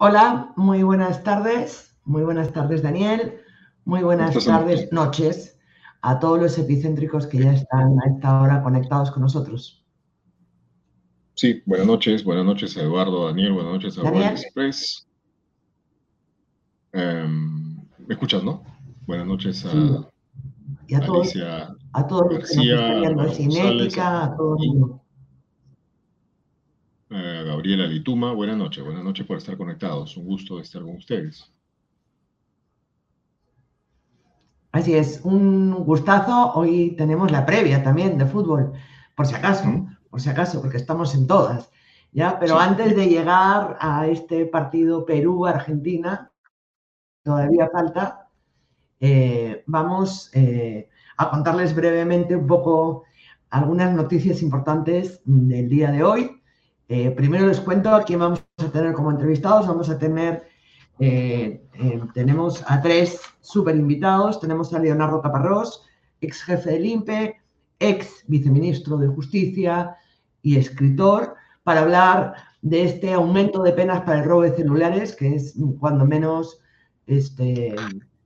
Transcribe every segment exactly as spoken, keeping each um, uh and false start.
Hola, muy buenas tardes. Muy buenas tardes, Daniel. Muy buenas tardes, noches, a todos los epicéntricos que ya están a esta hora conectados con nosotros. Sí, buenas noches, buenas noches a Eduardo, Daniel, buenas noches a World Express. Eh, ¿Me escuchas, no? Buenas noches a sí. Y a todos, Alicia a todos los que nos García, están viendo, a Cinética, a todo el mundo. A Gabriela Lituma, buenas noches, buenas noches por estar conectados. Un gusto estar con ustedes. Así es, un gustazo. Hoy tenemos la previa también de fútbol, por si acaso, ¿Mm? por si acaso, porque estamos en todas. ¿Ya? Pero sí, antes sí. de llegar a este partido Perú-Argentina, todavía falta, eh, vamos eh, a contarles brevemente un poco algunas noticias importantes del día de hoy. Eh, primero les cuento a quién vamos a tener como entrevistados. Vamos a tener, eh, eh, tenemos a tres súper invitados. Tenemos a Leonardo Caparrós, ex jefe del I N P E, ex viceministro de Justicia y escritor, para hablar de este aumento de penas para el robo de celulares, que es cuando menos este,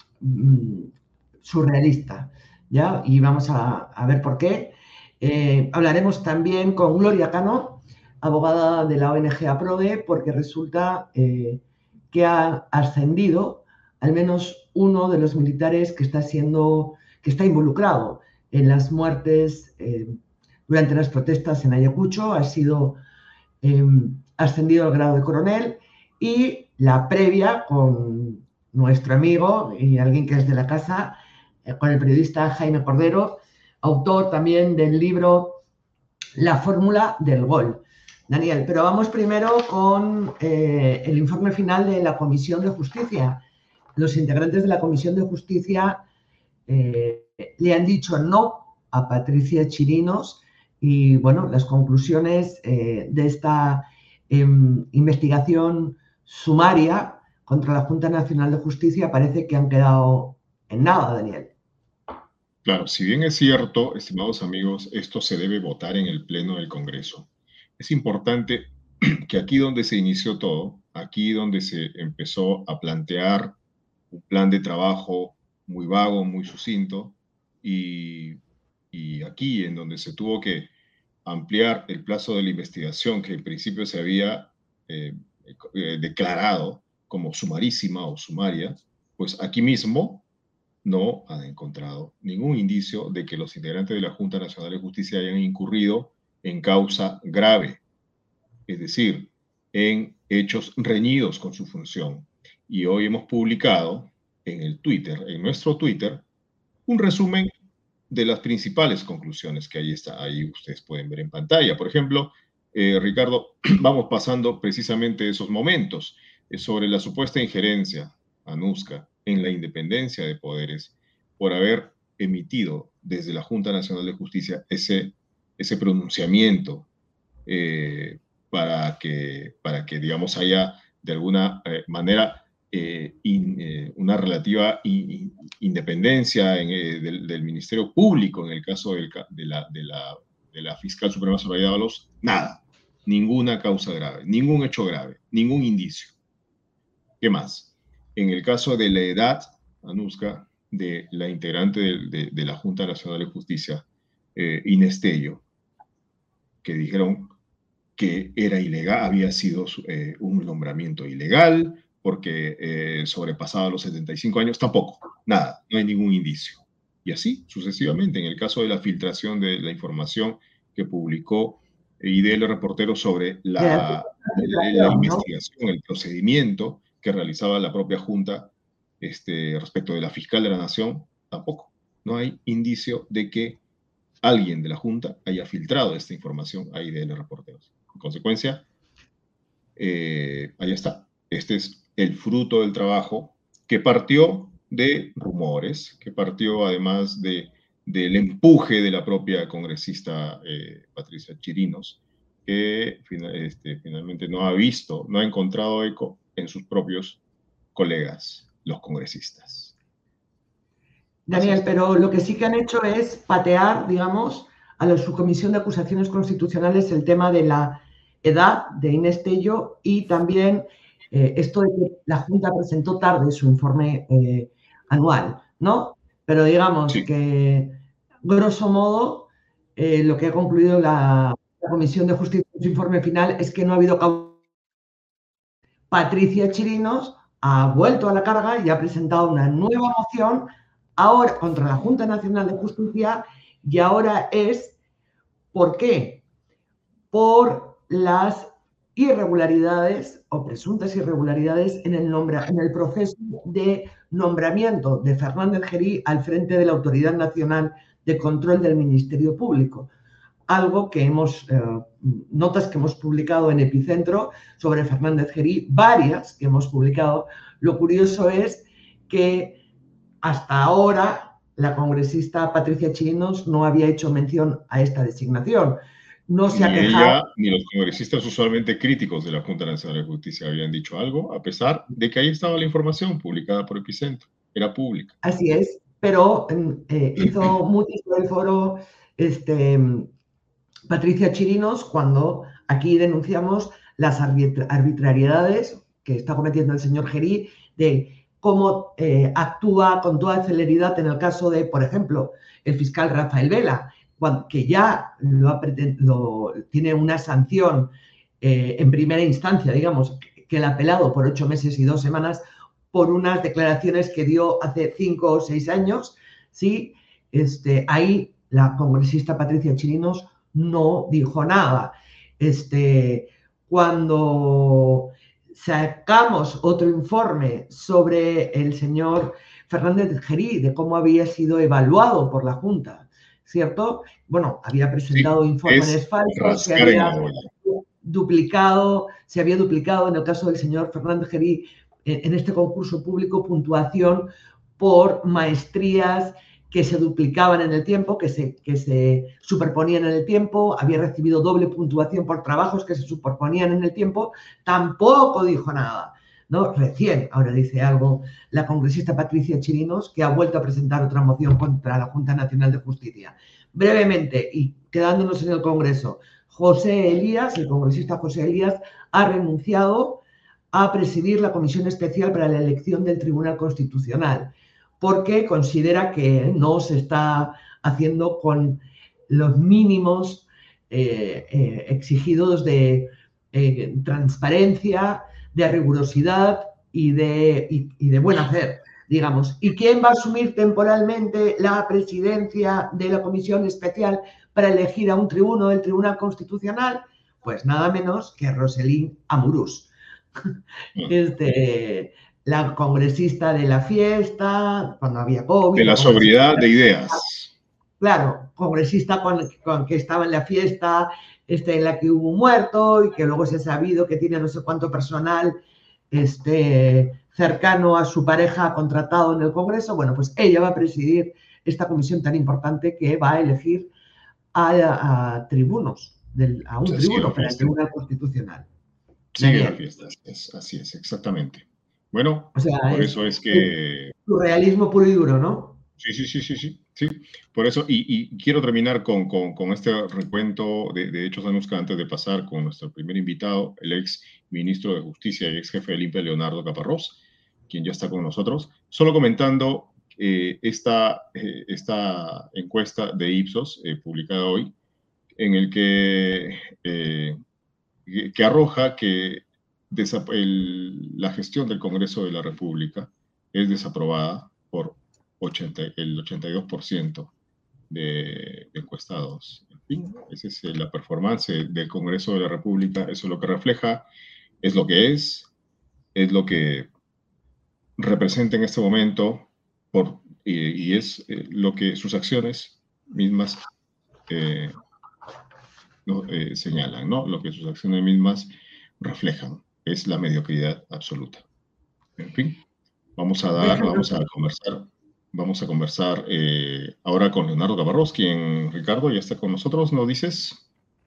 surrealista, ¿ya? Y vamos a, a ver por qué. Eh, hablaremos también con Gloria Cano, abogada de la O N G APRODE, porque resulta eh, que ha ascendido al menos uno de los militares que está siendo, que está involucrado en las muertes eh, durante las protestas en Ayacucho. Ha sido eh, ascendido al grado de coronel, y la previa con nuestro amigo y alguien que es de la casa, eh, con el periodista Jaime Cordero, autor también del libro La fórmula del gol. Daniel, pero vamos primero con eh, el informe final de la Comisión de Justicia. Los integrantes de la Comisión de Justicia eh, le han dicho no a Patricia Chirinos, y bueno, las conclusiones eh, de esta eh, investigación sumaria contra la Junta Nacional de Justicia parece que han quedado en nada, Daniel. Claro, si bien es cierto, estimados amigos, esto se debe votar en el Pleno del Congreso. Es importante que aquí donde se inició todo, aquí donde se empezó a plantear un plan de trabajo muy vago, muy sucinto, y, y aquí en donde se tuvo que ampliar el plazo de la investigación que en principio se había eh, eh, declarado como sumarísima o sumaria, pues aquí mismo no han encontrado ningún indicio de que los integrantes de la Junta Nacional de Justicia hayan incurrido en causa grave, es decir, en hechos reñidos con su función. Y hoy hemos publicado en el Twitter, en nuestro Twitter, un resumen de las principales conclusiones que ahí está, ahí ustedes pueden ver en pantalla. Por ejemplo, eh, Ricardo, vamos pasando precisamente esos momentos eh, sobre la supuesta injerencia, Anusca, en la independencia de poderes por haber emitido desde la Junta Nacional de Justicia ese, ese pronunciamiento eh, para, que, para que, digamos, haya de alguna eh, manera eh, in, eh, una relativa in, independencia en, eh, del, del Ministerio Público en el caso del, de, la, de, la, de la fiscal suprema Soraya Dávalos. Nada, ninguna causa grave, ningún hecho grave, ningún indicio. ¿Qué más? En el caso de la edad, Anusca, de la integrante de, de, de la Junta Nacional de Justicia, eh, Inés Tello, que dijeron que era ilegal, había sido eh, un nombramiento ilegal, porque eh, sobrepasaba los setenta y cinco años, tampoco, nada, no hay ningún indicio. Y así sucesivamente, en el caso de la filtración de la información que publicó I D L Reportero sobre la, la, la investigación, el procedimiento que realizaba la propia Junta este, respecto de la fiscal de la Nación, tampoco. No hay indicio de que alguien de la Junta haya filtrado esta información a I D L Reporteros. En consecuencia, eh, ahí está. Este es el fruto del trabajo que partió de rumores, que partió además de, del empuje de la propia congresista eh, Patricia Chirinos, que este, finalmente no ha visto, no ha encontrado eco en sus propios colegas, los congresistas. Daniel, pero lo que sí que han hecho es patear, digamos, a la Subcomisión de Acusaciones Constitucionales el tema de la edad de Inés Tello, y también eh, esto de que la Junta presentó tarde su informe eh, anual, ¿no? Pero digamos Sí. que, grosso modo, eh, lo que ha concluido la, la Comisión de Justicia en su informe final es que no ha habido causa. Patricia Chirinos ha vuelto a la carga y ha presentado una nueva moción ahora contra la Junta Nacional de Justicia, y ahora es, ¿por qué? Por las irregularidades o presuntas irregularidades en el, nombra, en el proceso de nombramiento de Fernández Gerí al frente de la Autoridad Nacional de Control del Ministerio Público. Algo que hemos, eh, notas que hemos publicado en Epicentro sobre Fernández Gerí, varias que hemos publicado. Lo curioso es que hasta ahora la congresista Patricia Chirinos no había hecho mención a esta designación. No se ni ha quejado. Ella ni los congresistas usualmente críticos de la Junta Nacional de Justicia habían dicho algo, a pesar de que ahí estaba la información publicada por Epicentro, era pública. Así es, pero eh, hizo mucho sobre el foro este, Patricia Chirinos cuando aquí denunciamos las arbitrariedades que está cometiendo el señor Gerí, de cómo eh, actúa con toda celeridad en el caso de, por ejemplo, el fiscal Rafael Vela, que ya lo ha lo, tiene una sanción eh, en primera instancia, digamos, que el apelado por ocho meses y dos semanas por unas declaraciones que dio hace cinco o seis años, ¿sí? Este, ahí la congresista Patricia Chirinos no dijo nada. Este, cuando sacamos otro informe sobre el señor Fernández Gerí, de cómo había sido evaluado por la Junta, ¿cierto? Bueno, había presentado sí, informes falsos, se había duplicado, se había duplicado en el caso del señor Fernández Gerí en este concurso público puntuación por maestrías que se duplicaban en el tiempo, que se, que se superponían en el tiempo, había recibido doble puntuación por trabajos que se superponían en el tiempo, tampoco dijo nada, ¿no? Recién ahora dice algo la congresista Patricia Chirinos, que ha vuelto a presentar otra moción contra la Junta Nacional de Justicia. Brevemente, y quedándonos en el Congreso, José Elías, el congresista José Elías, ha renunciado a presidir la Comisión Especial para la Elección del Tribunal Constitucional, porque considera que no se está haciendo con los mínimos eh, eh, exigidos de eh, transparencia, de rigurosidad y de, y, y de buen hacer, digamos. ¿Y quién va a asumir temporalmente la presidencia de la Comisión Especial para elegir a un tribuno del Tribunal Constitucional? Pues nada menos que Roselín Amurús. Este, la congresista de la fiesta, cuando había COVID. De la sobriedad de ideas. Claro, congresista con, con que estaba en la fiesta, este, en la que hubo un muerto y que luego se ha sabido que tiene no sé cuánto personal este, cercano a su pareja contratado en el Congreso. Bueno, pues ella va a presidir esta comisión tan importante que va a elegir a, a tribunos, del, a un sí, tribuno para el Tribunal Constitucional. Sigue la fiesta, así es, así es, exactamente. Bueno, o sea, por es, eso es que... Surrealismo puro y duro, ¿no? Sí, sí, sí, sí, sí, sí. Por eso, y, y quiero terminar con, con, con este recuento de, de hechos antes de pasar con nuestro primer invitado, el ex ministro de Justicia y ex jefe del I N P E, Leonardo Caparrós, quien ya está con nosotros. Solo comentando eh, esta, eh, esta encuesta de Ipsos, eh, publicada hoy, en el que... Eh, que arroja que el, la gestión del Congreso de la República es desaprobada por ochenta, el ochenta y dos por ciento de, de encuestados. En fin, esa es la performance del Congreso de la República, eso es lo que refleja, es lo que es, es lo que representa en este momento por, y, y es eh, lo que sus acciones mismas eh, ¿no? eh, señalan, ¿no? Lo que sus acciones mismas reflejan, es la mediocridad absoluta. En fin, vamos a dar, vamos a conversar, vamos a conversar eh, ahora con Leonardo Caparrós, quien, Ricardo, ya está con nosotros, ¿no dices?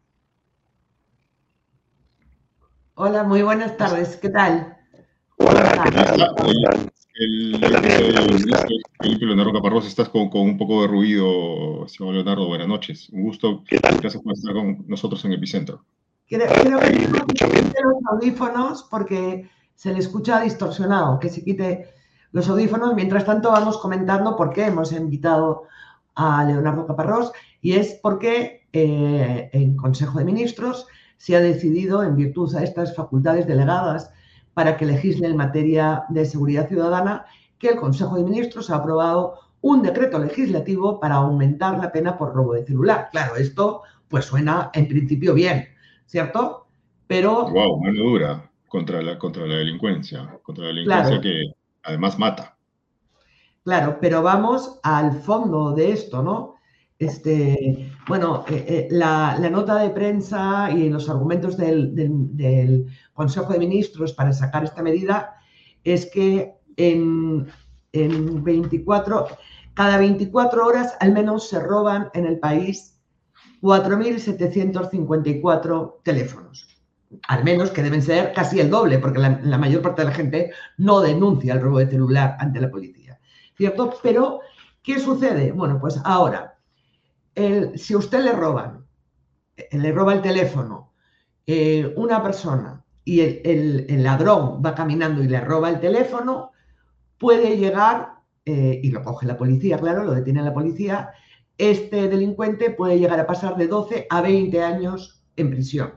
Hola, muy buenas tardes, ¿qué tal? Hola, ¿qué tal? El, el, el, Leonardo Caparrós, estás con, con un poco de ruido, señor Leonardo, buenas noches. Un gusto, gracias por estar con nosotros en Epicentro. Creo, creo que tengo que poner los audífonos porque se le escucha distorsionado, que se quite los audífonos. Mientras tanto, vamos comentando por qué hemos invitado a Leonardo Caparrós, y es porque eh, en Consejo de Ministros se ha decidido, en virtud a estas facultades delegadas para que legisle en materia de seguridad ciudadana, que el Consejo de Ministros ha aprobado un decreto legislativo para aumentar la pena por robo de celular. Claro, esto pues suena en principio bien, ¿cierto? Pero... Wow, mano dura contra la, contra la delincuencia, contra la delincuencia claro, que además mata. Claro, pero vamos al fondo de esto, ¿no? Este, bueno, eh, eh, la, la nota de prensa y los argumentos del, del, del Consejo de Ministros para sacar esta medida es que en, en veinticuatro, cada veinticuatro horas al menos se roban en el país cuatro mil setecientos cincuenta y cuatro teléfonos. Al menos, que deben ser casi el doble, porque la, la mayor parte de la gente no denuncia el robo de celular ante la policía, ¿cierto? Pero, ¿qué sucede? Bueno, pues ahora, el, si a usted le roban, le roba el teléfono eh, una persona y el, el, el ladrón va caminando y le roba el teléfono, puede llegar, eh, y lo coge la policía, claro, lo detiene la policía, este delincuente puede llegar a pasar de doce a veinte años en prisión.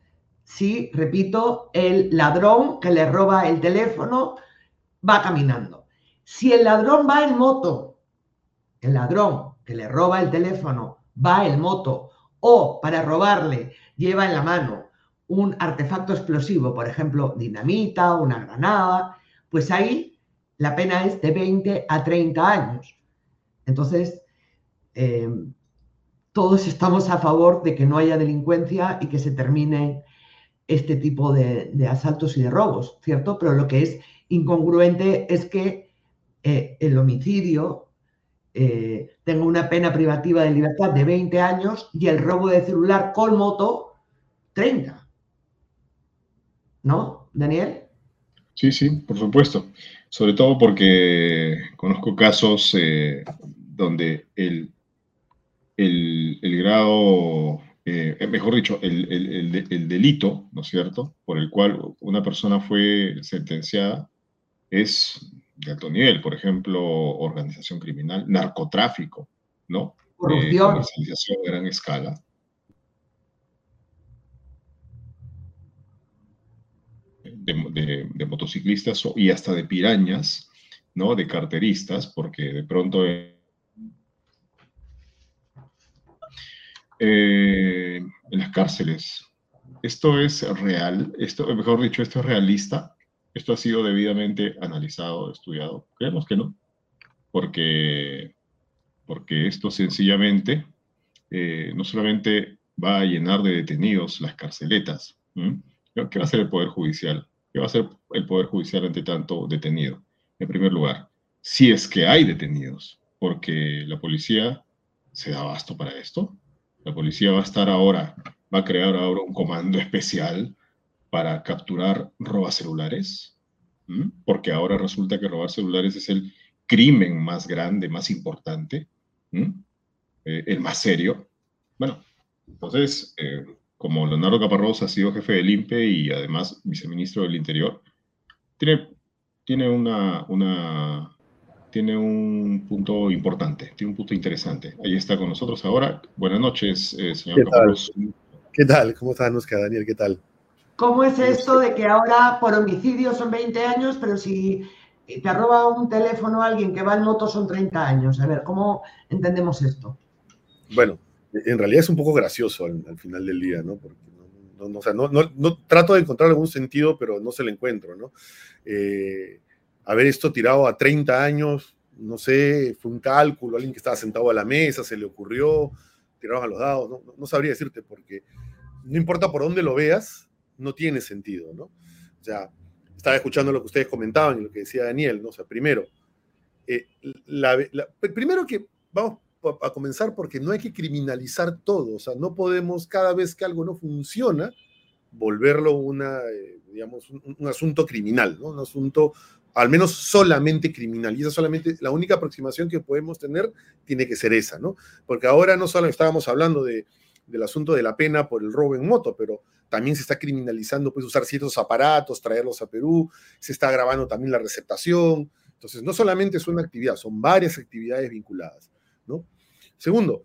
Si, repito, el ladrón que le roba el teléfono va caminando. Si el ladrón va en moto, el ladrón que le roba el teléfono va en moto, o para robarle lleva en la mano un artefacto explosivo, por ejemplo, dinamita, una granada, pues ahí la pena es de veinte a treinta años. Entonces, eh, todos estamos a favor de que no haya delincuencia y que se termine este tipo de, de asaltos y de robos, ¿cierto? Pero lo que es incongruente es que eh, el homicidio eh, tenga una pena privativa de libertad de veinte años y el robo de celular con moto treinta. ¿No, Daniel? Sí, sí, por supuesto. Sobre todo porque conozco casos eh, donde el, el, el grado, eh, mejor dicho, el, el, el, el delito, ¿no es cierto?, por el cual una persona fue sentenciada es de alto nivel. Por ejemplo, organización criminal, narcotráfico, ¿no? Eh, Corrupción. comercialización a gran escala. De, de, de motociclistas y hasta de pirañas, ¿no? De carteristas, porque de pronto eh, eh, en las cárceles, esto es real, esto, mejor dicho, esto es realista, esto ha sido debidamente analizado, estudiado. Creemos que no, porque, porque esto sencillamente eh, no solamente va a llenar de detenidos las carceletas. ¿Mm? ¿Qué va a hacer el Poder Judicial? ¿Qué va a hacer el Poder Judicial ante tanto detenido? En primer lugar, si es que hay detenidos, porque la policía se da abasto para esto. La policía va a estar ahora, va a crear ahora un comando especial para capturar robacelulares, ¿Mm? Porque ahora resulta que robar celulares es el crimen más grande, más importante, ¿Mm? eh, el más serio. Bueno, entonces, eh, como Leonardo Caparrós ha sido jefe del I N P E y además viceministro del Interior, tiene, tiene, una, una, tiene un punto importante, tiene un punto interesante. Ahí está con nosotros ahora. Buenas noches, eh, señor ¿Qué Caparrós. Tal? ¿Qué tal? ¿Cómo estás, Anuska? Daniel, ¿qué tal? ¿Cómo es esto de que ahora por homicidio son veinte años, pero si te roba un teléfono a alguien que va en moto son treinta años? A ver, ¿cómo entendemos esto? Bueno, en realidad es un poco gracioso al, al final del día, ¿no? Porque no, no, o sea, no, no, no trato de encontrar algún sentido, pero no se lo encuentro, ¿no? Eh, haber esto tirado a treinta años, no sé, fue un cálculo, alguien que estaba sentado a la mesa, se le ocurrió, tiraron a los dados, no, no, no sabría decirte, porque no importa por dónde lo veas, no tiene sentido, ¿no? O sea, estaba escuchando lo que ustedes comentaban y lo que decía Daniel, ¿no? O sea, primero, eh, la, la, primero que vamos a comenzar porque no hay que criminalizar todo, o sea, no podemos cada vez que algo no funciona volverlo una, eh, digamos, un, un asunto criminal, ¿no? Un asunto al menos solamente criminal, y esa solamente, la única aproximación que podemos tener tiene que ser esa, ¿no? Porque ahora no solo estábamos hablando de, del asunto de la pena por el robo en moto, pero también se está criminalizando pues, usar ciertos aparatos, traerlos a Perú, se está agravando también la receptación. Entonces, no solamente es una actividad, son varias actividades vinculadas, ¿no? Segundo,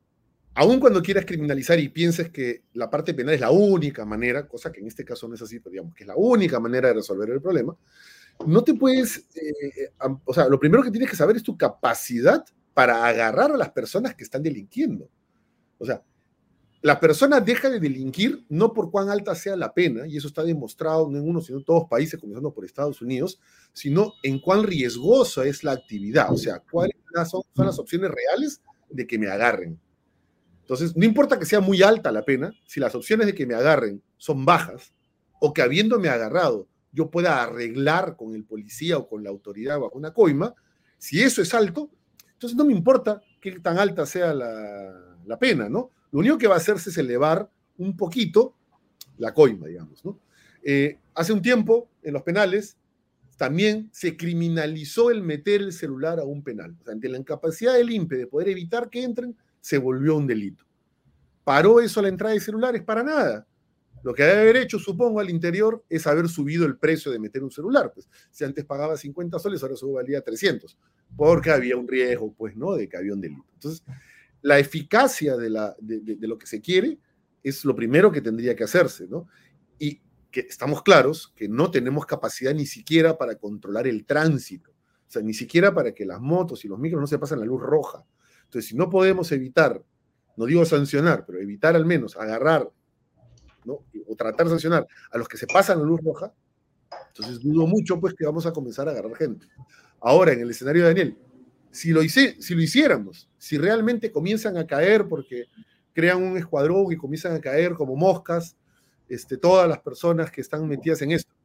aun cuando quieras criminalizar y pienses que la parte penal es la única manera, cosa que en este caso no es así, pero digamos que es la única manera de resolver el problema, no te puedes, eh, o sea, lo primero que tienes que saber es tu capacidad para agarrar a las personas que están delinquiendo. O sea, la persona deja de delinquir no por cuán alta sea la pena, y eso está demostrado no en uno, sino en todos países, comenzando por Estados Unidos, sino en cuán riesgosa es la actividad, o sea, cuáles son, son las opciones reales de que me agarren. Entonces, no importa que sea muy alta la pena, si las opciones de que me agarren son bajas, o que habiéndome agarrado yo pueda arreglar con el policía o con la autoridad bajo una coima, si eso es alto, entonces no me importa qué tan alta sea la, la pena, ¿no? Lo único que va a hacerse es elevar un poquito la coima, digamos, ¿no? Eh, hace un tiempo, en los penales, también se criminalizó el meter el celular a un penal. O sea, ante la incapacidad del I N P E de poder evitar que entren, se volvió un delito. ¿Paró eso la entrada de celulares? Para nada. Lo que debe haber hecho, supongo, al interior es haber subido el precio de meter un celular. Pues, si antes pagaba cincuenta soles, ahora solo valía trescientos, porque había un riesgo, pues, ¿no?, de que había un delito. Entonces, la eficacia de, la, de, de, de lo que se quiere es lo primero que tendría que hacerse, ¿no? Y que estamos claros que no tenemos capacidad ni siquiera para controlar el tránsito, o sea, ni siquiera para que las motos y los micros no se pasen la luz roja. Entonces, si no podemos evitar, no digo sancionar, pero evitar al menos agarrar, ¿no?, o tratar de sancionar a los que se pasan la luz roja, entonces dudo mucho pues que vamos a comenzar a agarrar gente. Ahora, en el escenario de Daniel, si lo, hice, si lo hiciéramos, si realmente comienzan a caer porque crean un escuadrón y comienzan a caer como moscas, este, todas las personas que están metidas en esto,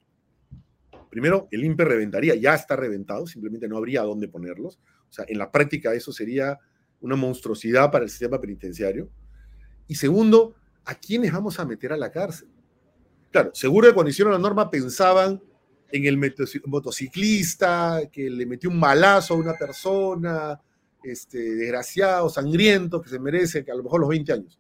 primero, el I N P E reventaría, ya está reventado, simplemente no habría dónde ponerlos. O sea, en la práctica eso sería una monstruosidad para el sistema penitenciario. Y segundo, ¿a quiénes vamos a meter a la cárcel? Claro, seguro que cuando hicieron la norma pensaban en el motociclista que le metió un balazo a una persona, este, desgraciado, sangriento, que se merece que a lo mejor los veinte años.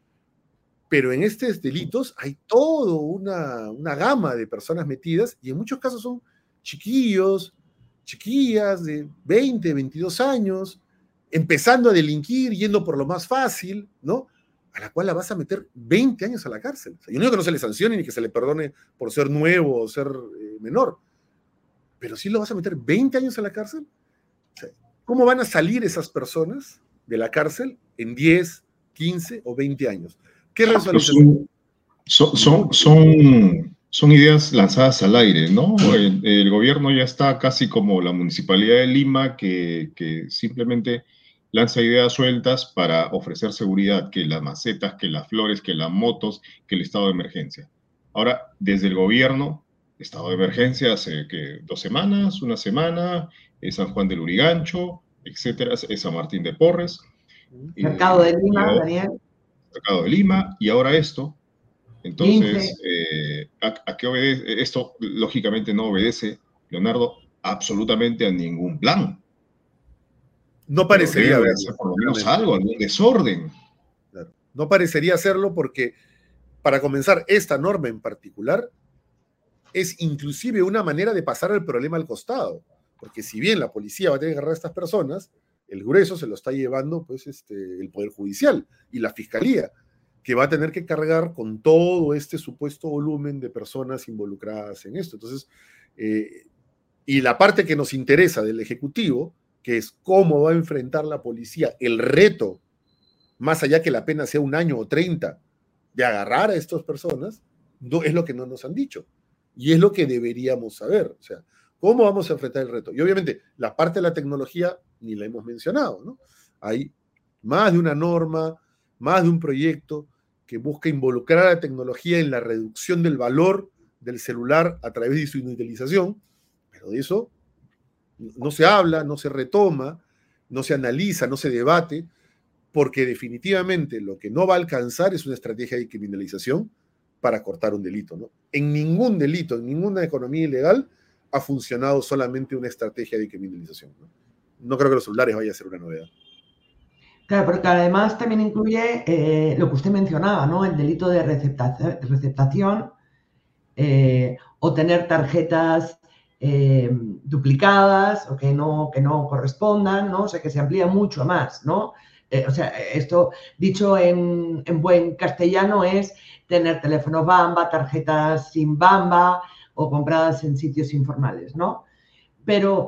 Pero en estos delitos hay toda una, una gama de personas metidas, y en muchos casos son chiquillos, chiquillas de veinte, veintidós años, empezando a delinquir, yendo por lo más fácil, ¿no?, a la cual la vas a meter veinte años a la cárcel. O sea, yo no digo que no se le sancione ni que se le perdone por ser nuevo o ser eh, menor, pero sí lo vas a meter veinte años a la cárcel. O sea, ¿cómo van a salir esas personas de la cárcel en diez, quince o veinte años? ¿Qué resolución? Son, son, son, son ideas lanzadas al aire, ¿no? El, el gobierno ya está casi como la Municipalidad de Lima, que, que simplemente lanza ideas sueltas para ofrecer seguridad, que las macetas, que las flores, que las motos, que el estado de emergencia. Ahora, desde el gobierno, estado de emergencia hace que dos semanas, una semana, es San Juan del Urigancho, etcétera, es San Martín de Porres. Mercado eh, de Lima, ahora, Daniel. Mercado de Lima, y ahora esto. Entonces, eh, ¿a, ¿a qué obedece? Esto, lógicamente, no obedece, Leonardo, absolutamente a ningún plan. No parecería haber por lo menos algo, algún desorden. Claro. No parecería hacerlo porque, para comenzar, esta norma en particular es inclusive una manera de pasar el problema al costado. Porque si bien la policía va a tener que agarrar a estas personas, el grueso se lo está llevando pues, este, el Poder Judicial y la Fiscalía, que va a tener que cargar con todo este supuesto volumen de personas involucradas en esto. Entonces, eh, y la parte que nos interesa del Ejecutivo, que es cómo va a enfrentar la policía el reto, más allá que la pena sea un año o treinta, de agarrar a estas personas, no, es lo que no nos han dicho. Y es lo que deberíamos saber. O sea, ¿cómo vamos a enfrentar el reto? Y obviamente, la parte de la tecnología ni la hemos mencionado, ¿no? Hay más de una norma, más de un proyecto que busca involucrar a la tecnología en la reducción del valor del celular a través de su inutilización, pero de eso no se habla, no se retoma, no se analiza, no se debate, porque definitivamente lo que no va a alcanzar es una estrategia de criminalización para cortar un delito, ¿no? En ningún delito, en ninguna economía ilegal ha funcionado solamente una estrategia de criminalización, ¿no? No creo que los celulares vaya a ser una novedad. Claro, porque además también incluye eh, lo que usted mencionaba, ¿no? El delito de receptación, receptación eh, o tener tarjetas eh, duplicadas o que no, que no correspondan, ¿no? O sea, que se amplía mucho más, ¿no? Eh, o sea, esto dicho en, en buen castellano es tener teléfono Bamba, tarjetas sin Bamba o compradas en sitios informales, ¿no? Pero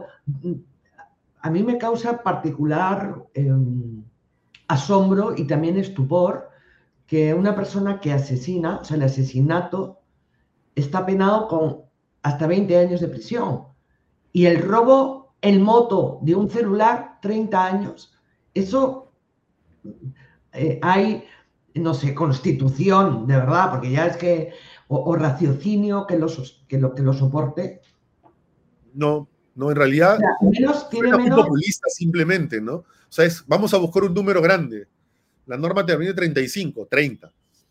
a mí me causa particular eh, asombro y también estupor que una persona que asesina, o sea, el asesinato, está penado con hasta veinte años de prisión. Y el robo en moto de un celular, treinta años. Eso eh, hay, no sé, constitución, de verdad, porque ya es que, o, o raciocinio que lo, que, lo, que lo soporte. No, no, en realidad, o sea, menos, tiene suena muy menos... populista simplemente, ¿no? O sea, es, vamos a buscar un número grande. La norma termina en treinta y cinco, treinta.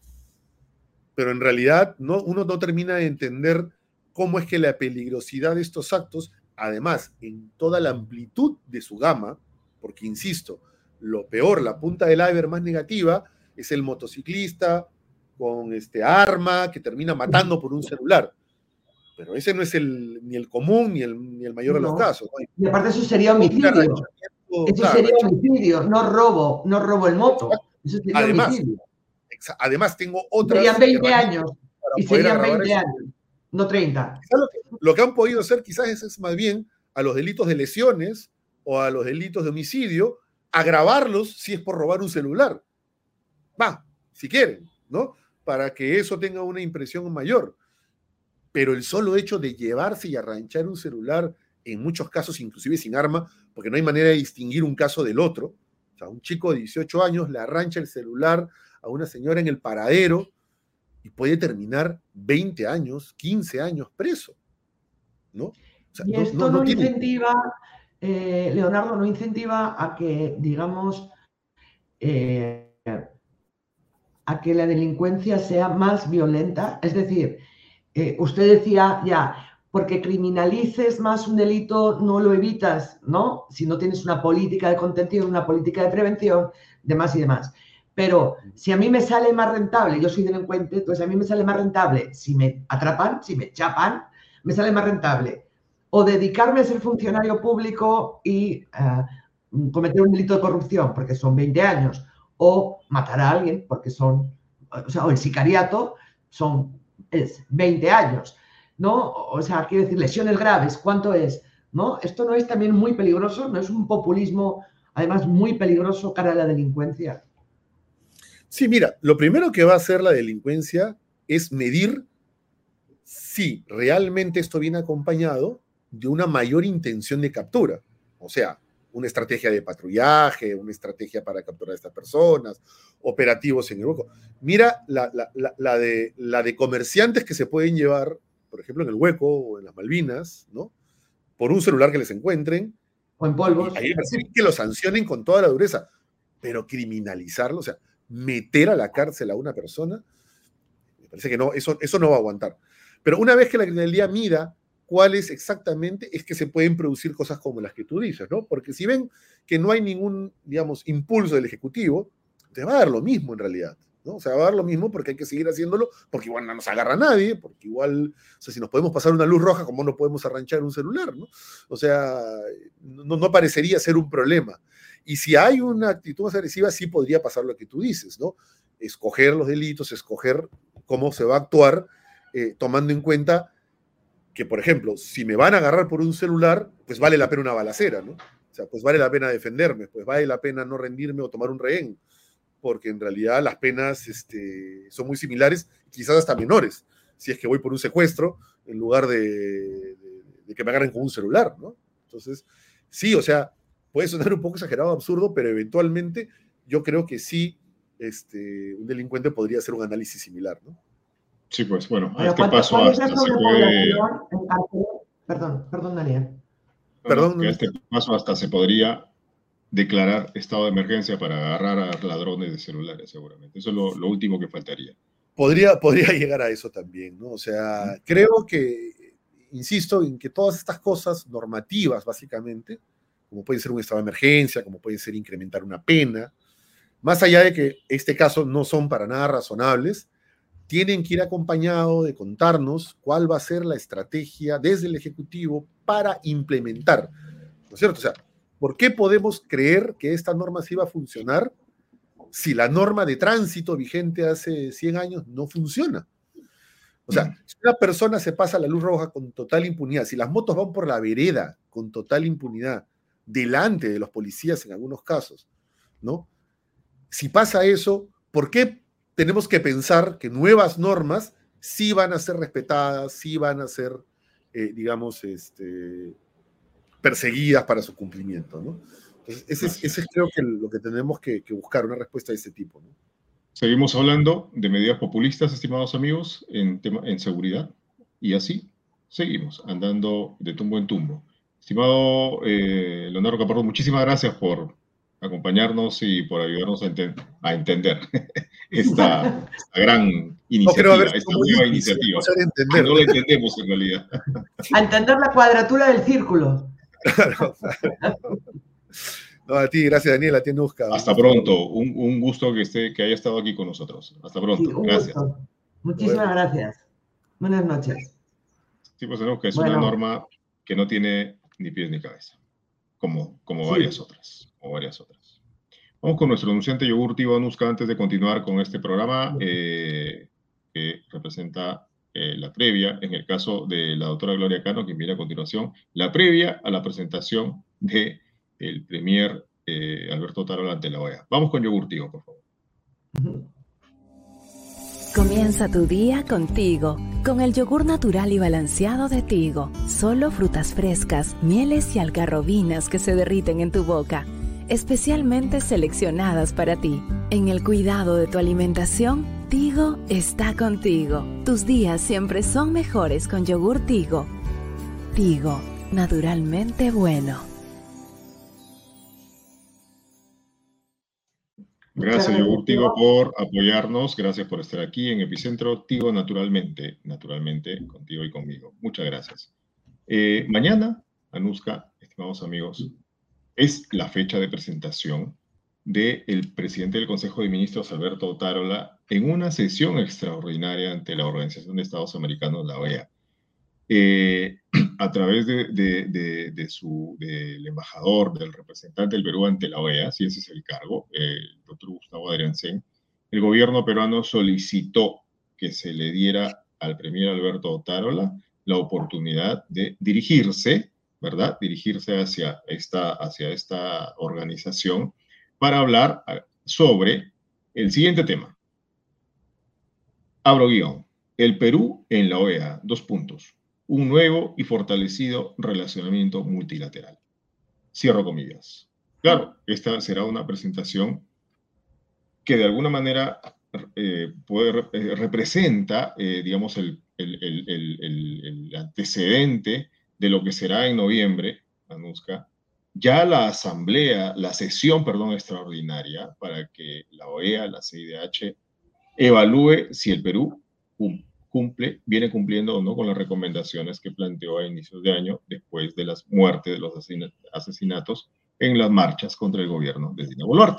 Pero en realidad no, uno no termina de entender cómo es que la peligrosidad de estos actos, además, en toda la amplitud de su gama, porque insisto, lo peor, la punta del iceberg más negativa, es el motociclista con este arma que termina matando por un celular. Pero ese no es el, ni el común ni el, ni el mayor no. de los casos. ¿No? Y aparte eso sería homicidio. Eso claro, sería homicidio, no robo, no robo el moto. Eso sería además, homicidio. Además, tengo otras... Serían veinte años. Y serían veinte eso. años, no treinta. Lo que, lo que han podido hacer quizás es, es más bien a los delitos de lesiones o a los delitos de homicidio, agravarlos si es por robar un celular. Va, si quieren, ¿no? Para que eso tenga una impresión mayor. Pero el solo hecho de llevarse y arranchar un celular, en muchos casos inclusive sin arma, porque no hay manera de distinguir un caso del otro. O sea, un chico de dieciocho años le arrancha el celular a una señora en el paradero y puede terminar veinte años, quince años preso, ¿no? O sea, y no, esto no, no, no tiene... incentiva, eh, Leonardo, no incentiva a que, digamos, eh, a que la delincuencia sea más violenta. Es decir, eh, usted decía ya, porque criminalices más un delito no lo evitas, ¿no? Si no tienes una política de contención, una política de prevención, demás y demás. Pero si a mí me sale más rentable, yo soy delincuente, pues a mí me sale más rentable, si me atrapan, si me chapan, me sale más rentable. O dedicarme a ser funcionario público y uh, cometer un delito de corrupción, porque son veinte años, o matar a alguien, porque son, o sea, o el sicariato, son es veinte años, ¿no? O sea, quiero decir, lesiones graves, ¿cuánto es? ¿No? Esto no es también muy peligroso, no es un populismo, además, muy peligroso cara a la delincuencia. Sí, mira, lo primero que va a hacer la delincuencia es medir si realmente esto viene acompañado de una mayor intención de captura. O sea, una estrategia de patrullaje, una estrategia para capturar a estas personas, operativos en el hueco. Mira la, la, la, la, de, la de comerciantes que se pueden llevar, por ejemplo, en el hueco o en las Malvinas, ¿no? Por un celular que les encuentren. O en polvos. Y ahí me parece que lo sancionen con toda la dureza, pero criminalizarlo, o sea, meter a la cárcel a una persona, me parece que no, eso, eso no va a aguantar. Pero una vez que la criminalidad mida cuáles exactamente, es que se pueden producir cosas como las que tú dices, ¿no? Porque si ven que no hay ningún, digamos, impulso del Ejecutivo, te va a dar lo mismo en realidad, ¿no? O sea, va a dar lo mismo porque hay que seguir haciéndolo, porque igual no nos agarra a nadie, porque igual, o sea, si nos podemos pasar una luz roja, ¿cómo no podemos arranchar un celular, ¿no? O sea, no, no parecería ser un problema. Y si hay una actitud más agresiva, sí podría pasar lo que tú dices, ¿no? Escoger los delitos, escoger cómo se va a actuar, eh, tomando en cuenta que, por ejemplo, si me van a agarrar por un celular, pues vale la pena una balacera, ¿no? O sea, pues vale la pena defenderme, pues vale la pena no rendirme o tomar un rehén, porque en realidad las penas este, son muy similares, quizás hasta menores, si es que voy por un secuestro en lugar de, de, de que me agarren con un celular, ¿no? Entonces, sí, o sea, puede sonar un poco exagerado, absurdo, pero eventualmente yo creo que sí, este, un delincuente podría hacer un análisis similar, ¿no? Sí, pues bueno, a este paso hasta se puede... Perdón, perdón, Daniel. Perdón, que a este paso hasta se podría declarar estado de emergencia para agarrar a ladrones de celulares, seguramente. Eso es lo, lo último que faltaría. Podría, podría llegar a eso también, ¿no? O sea, creo que, insisto, en que todas estas cosas normativas, básicamente, como puede ser un estado de emergencia, como puede ser incrementar una pena, más allá de que este caso no son para nada razonables, tienen que ir acompañados de contarnos cuál va a ser la estrategia desde el Ejecutivo para implementar, ¿no es cierto? O sea, ¿por qué podemos creer que esta norma sí va a funcionar si la norma de tránsito vigente hace cien años no funciona? O sea, si una persona se pasa la luz roja con total impunidad, si las motos van por la vereda con total impunidad, delante de los policías en algunos casos, ¿no? Si pasa eso, ¿por qué tenemos que pensar que nuevas normas sí van a ser respetadas, sí van a ser, eh, digamos, este, perseguidas para su cumplimiento, ¿no? Entonces, ese es, ese es creo que lo que tenemos que, que buscar, una respuesta de ese tipo, ¿no? Seguimos hablando de medidas populistas, estimados amigos, en, tema, en seguridad, y así seguimos andando de tumbo en tumbo. Estimado eh, Leonardo Caparrós, muchísimas gracias por acompañarnos y por ayudarnos a, enten a entender esta, esta gran iniciativa, no esta nueva iniciativa, que no la entendemos en realidad. A entender la cuadratura del círculo. Claro, claro. No, a ti, gracias Daniela, a ti Nusca. Hasta pronto, un, un gusto que, esté, que haya estado aquí con nosotros. Hasta pronto, sí, gracias. Gusto. Muchísimas bueno. gracias. Buenas noches. Sí, pues tenemos que es bueno. una norma que no tiene ni pies ni cabeza, como, como sí. varias otras, como varias otras. Vamos con nuestro anunciante Yogur Tigo Nusca antes de continuar con este programa eh, que representa eh, la previa, en el caso de la doctora Gloria Cano, que viene a continuación, la previa a la presentación de el premier eh, Alberto Tarola ante la O E A. Vamos con Yogur Tigo, por favor. Comienza tu día contigo, con el yogur natural y balanceado de Tigo. Solo frutas frescas, mieles y algarrobinas que se derriten en tu boca, especialmente seleccionadas para ti. En el cuidado de tu alimentación, Tigo está contigo. Tus días siempre son mejores con yogur Tigo. Tigo, naturalmente bueno. Gracias, Yogur Tigo, por apoyarnos. Gracias por estar aquí en Epicentro. Tigo, naturalmente, naturalmente, contigo y conmigo. Muchas gracias. Eh, mañana, Anuska, estimados amigos, es la fecha de presentación del presidente del Consejo de Ministros, Alberto Otárola, en una sesión extraordinaria ante la Organización de Estados Americanos, la O E A. Eh, a través de, de, de, de su, del embajador, del representante del Perú ante la O E A, si ese es el cargo, eh, el doctor Gustavo Adriancén, el gobierno peruano solicitó que se le diera al premier Alberto Otárola la oportunidad de dirigirse, ¿verdad? Dirigirse hacia esta, hacia esta organización para hablar sobre el siguiente tema. Abro guión. El Perú en la O E A, dos puntos. Un nuevo y fortalecido relacionamiento multilateral. Cierro comillas. Claro, esta será una presentación que de alguna manera eh, puede, eh, representa, eh, digamos, el, el, el, el, el antecedente de lo que será en noviembre, Anuska, ya la asamblea, la sesión, perdón, extraordinaria para que la O E A, la C I D H, evalúe si el Perú cumple, viene cumpliendo o no con las recomendaciones que planteó a inicios de año después de las muertes de los asesinatos en las marchas contra el gobierno de Dina Boluarte.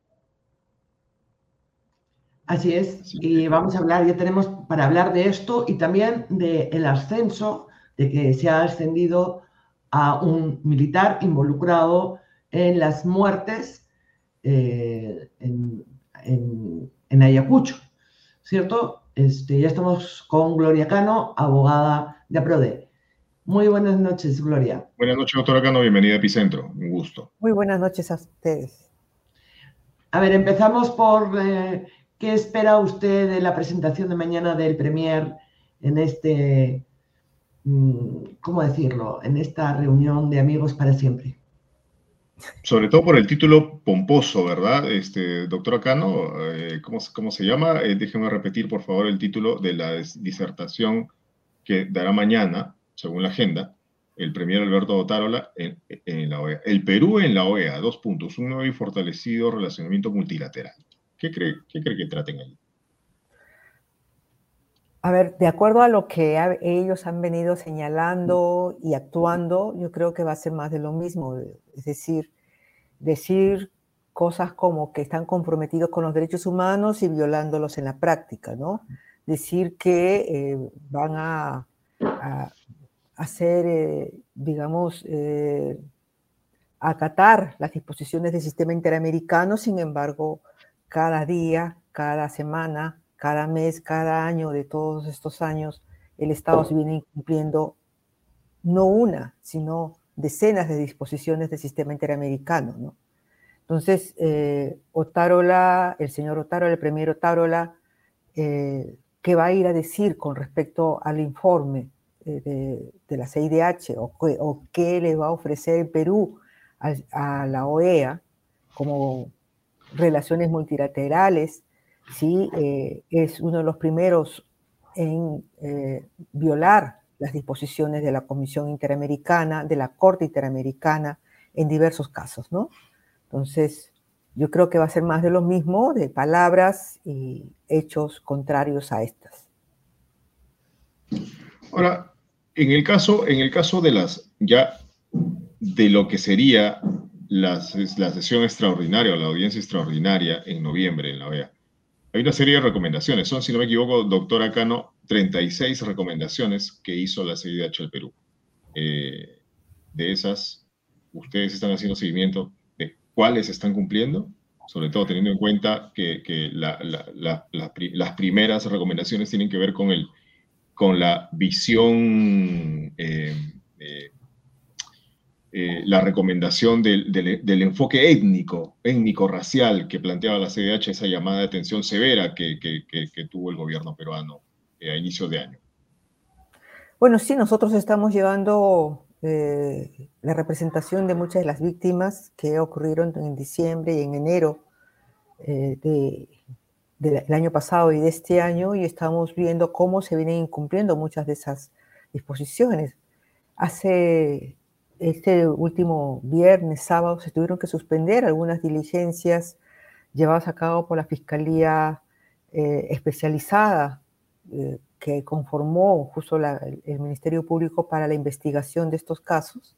Así es, sí. Y vamos a hablar, ya tenemos para hablar de esto y también del ascenso, de que se ha ascendido a un militar involucrado en las muertes eh, en, en, en Ayacucho, ¿cierto? Este, ya estamos con Gloria Cano, abogada de APRODE. Muy buenas noches, Gloria. Buenas noches, doctora Cano. Bienvenida a Epicentro. Un gusto. Muy buenas noches a ustedes. A ver, empezamos por eh, qué espera usted de la presentación de mañana del Premier en este, ¿cómo decirlo? En esta reunión de amigos para siempre. Sobre todo por el título pomposo, ¿verdad? Este, doctora Cano, eh, ¿cómo, ¿cómo se llama? Eh, déjeme repetir, por favor, el título de la disertación que dará mañana, según la agenda, el premier Alberto Otárola en, en la O E A. El Perú en la O E A, dos puntos, un nuevo y fortalecido relacionamiento multilateral. ¿Qué cree, qué cree que traten ahí? A ver, de acuerdo a lo que ha, ellos han venido señalando y actuando, yo creo que va a ser más de lo mismo. Es decir, decir cosas como que están comprometidos con los derechos humanos y violándolos en la práctica, ¿no? Decir que eh, van a, a hacer, eh, digamos, eh, acatar las disposiciones del sistema interamericano, sin embargo, cada día, cada semana, cada mes, cada año de todos estos años, el Estado se viene incumpliendo no una, sino decenas de disposiciones del sistema interamericano, ¿no? Entonces, eh, Otárola, el señor Otárola, el premier Otárola, eh, ¿qué va a ir a decir con respecto al informe eh, de, de la C I D H o, o qué le va a ofrecer el Perú a, a la O E A como relaciones multilaterales? Sí, eh, es uno de los primeros en eh, violar las disposiciones de la Comisión Interamericana, de la Corte Interamericana, en diversos casos, ¿no? Entonces, yo creo que va a ser más de lo mismo, de palabras y hechos contrarios a estas. Ahora, en el caso, en el caso de las, ya, de lo que sería la, la sesión extraordinaria o la audiencia extraordinaria en noviembre en la O E A, hay una serie de recomendaciones. Son, si no me equivoco, doctora Cano, treinta y seis recomendaciones que hizo la C I D H del Perú. Eh, de esas, ustedes están haciendo seguimiento de cuáles están cumpliendo, sobre todo teniendo en cuenta que, que la, la, la, la, las primeras recomendaciones tienen que ver con, el, con la visión, eh, eh, eh, la recomendación del, del, del enfoque étnico, étnico-racial que planteaba la C I D H, esa llamada de atención severa que, que, que, que tuvo el gobierno peruano eh, a inicio de año. Bueno, sí, nosotros estamos llevando eh, la representación de muchas de las víctimas que ocurrieron en diciembre y en enero eh, de, de, del año pasado y de este año, y estamos viendo cómo se vienen incumpliendo muchas de esas disposiciones. Hace este último viernes, sábado, se tuvieron que suspender algunas diligencias llevadas a cabo por la Fiscalía eh, especializada eh, que conformó justo la, el Ministerio Público para la investigación de estos casos,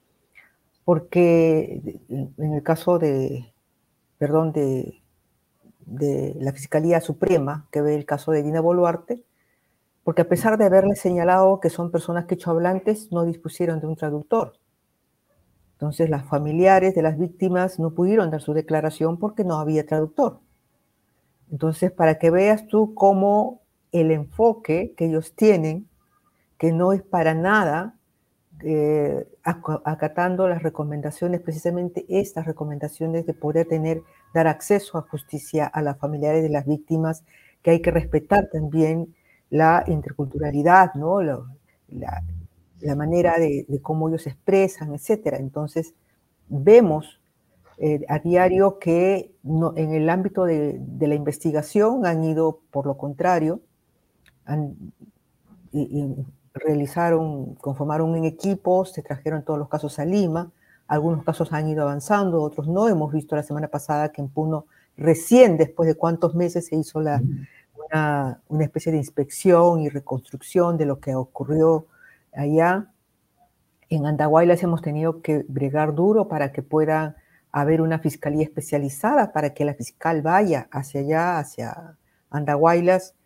porque en el caso de, perdón, de, de la Fiscalía Suprema, que ve el caso de Dina Boluarte, porque a pesar de haberle señalado que son personas quechohablantes, no dispusieron de un traductor. Entonces, las familiares de las víctimas no pudieron dar su declaración porque no había traductor. Entonces, para que veas tú cómo el enfoque que ellos tienen, que no es para nada eh, acatando las recomendaciones, precisamente estas recomendaciones de poder tener, dar acceso a justicia a las familiares de las víctimas, que hay que respetar también la interculturalidad, ¿no? La, la, la manera de, de cómo ellos se expresan, etcétera. Entonces, vemos eh, a diario que no, en el ámbito de, de la investigación han ido, por lo contrario, han, y, y realizaron, conformaron en equipos, se trajeron todos los casos a Lima, algunos casos han ido avanzando, otros no. Hemos visto la semana pasada que en Puno, recién después de cuántos meses, se hizo la, una, una especie de inspección y reconstrucción de lo que ocurrió allá. En Andahuaylas hemos tenido que bregar duro para que pueda haber una fiscalía especializada, para que la fiscal vaya hacia allá, hacia Andahuaylas.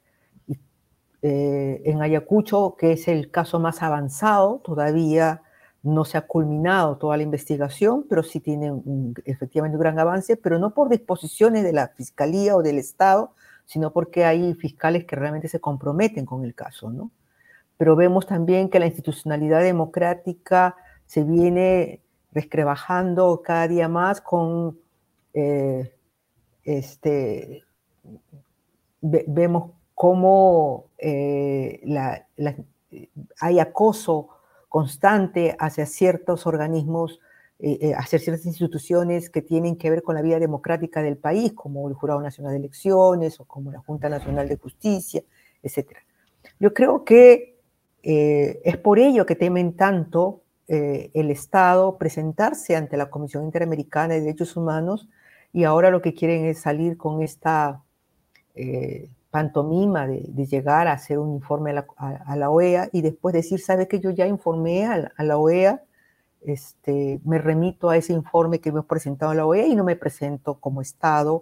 Eh, en Ayacucho, que es el caso más avanzado, todavía no se ha culminado toda la investigación, pero sí tiene un, efectivamente un gran avance, pero no por disposiciones de la Fiscalía o del Estado, sino porque hay fiscales que realmente se comprometen con el caso, ¿no? Pero vemos también que la institucionalidad democrática se viene resquebrajando cada día más con, eh, este, ve, vemos cómo eh, la, la, hay acoso constante hacia ciertos organismos, eh, eh, hacia ciertas instituciones que tienen que ver con la vida democrática del país, como el Jurado Nacional de Elecciones o como la Junta Nacional de Justicia, etcétera. Yo creo que eh, es por ello que temen tanto eh, el Estado presentarse ante la Comisión Interamericana de Derechos Humanos, y ahora lo que quieren es salir con esta eh, pantomima de, de llegar a hacer un informe a la, a, a la O E A y después decir, ¿sabe que yo ya informé a la, a la O E A este, me remito a ese informe que hemos presentado en la O E A y no me presento como Estado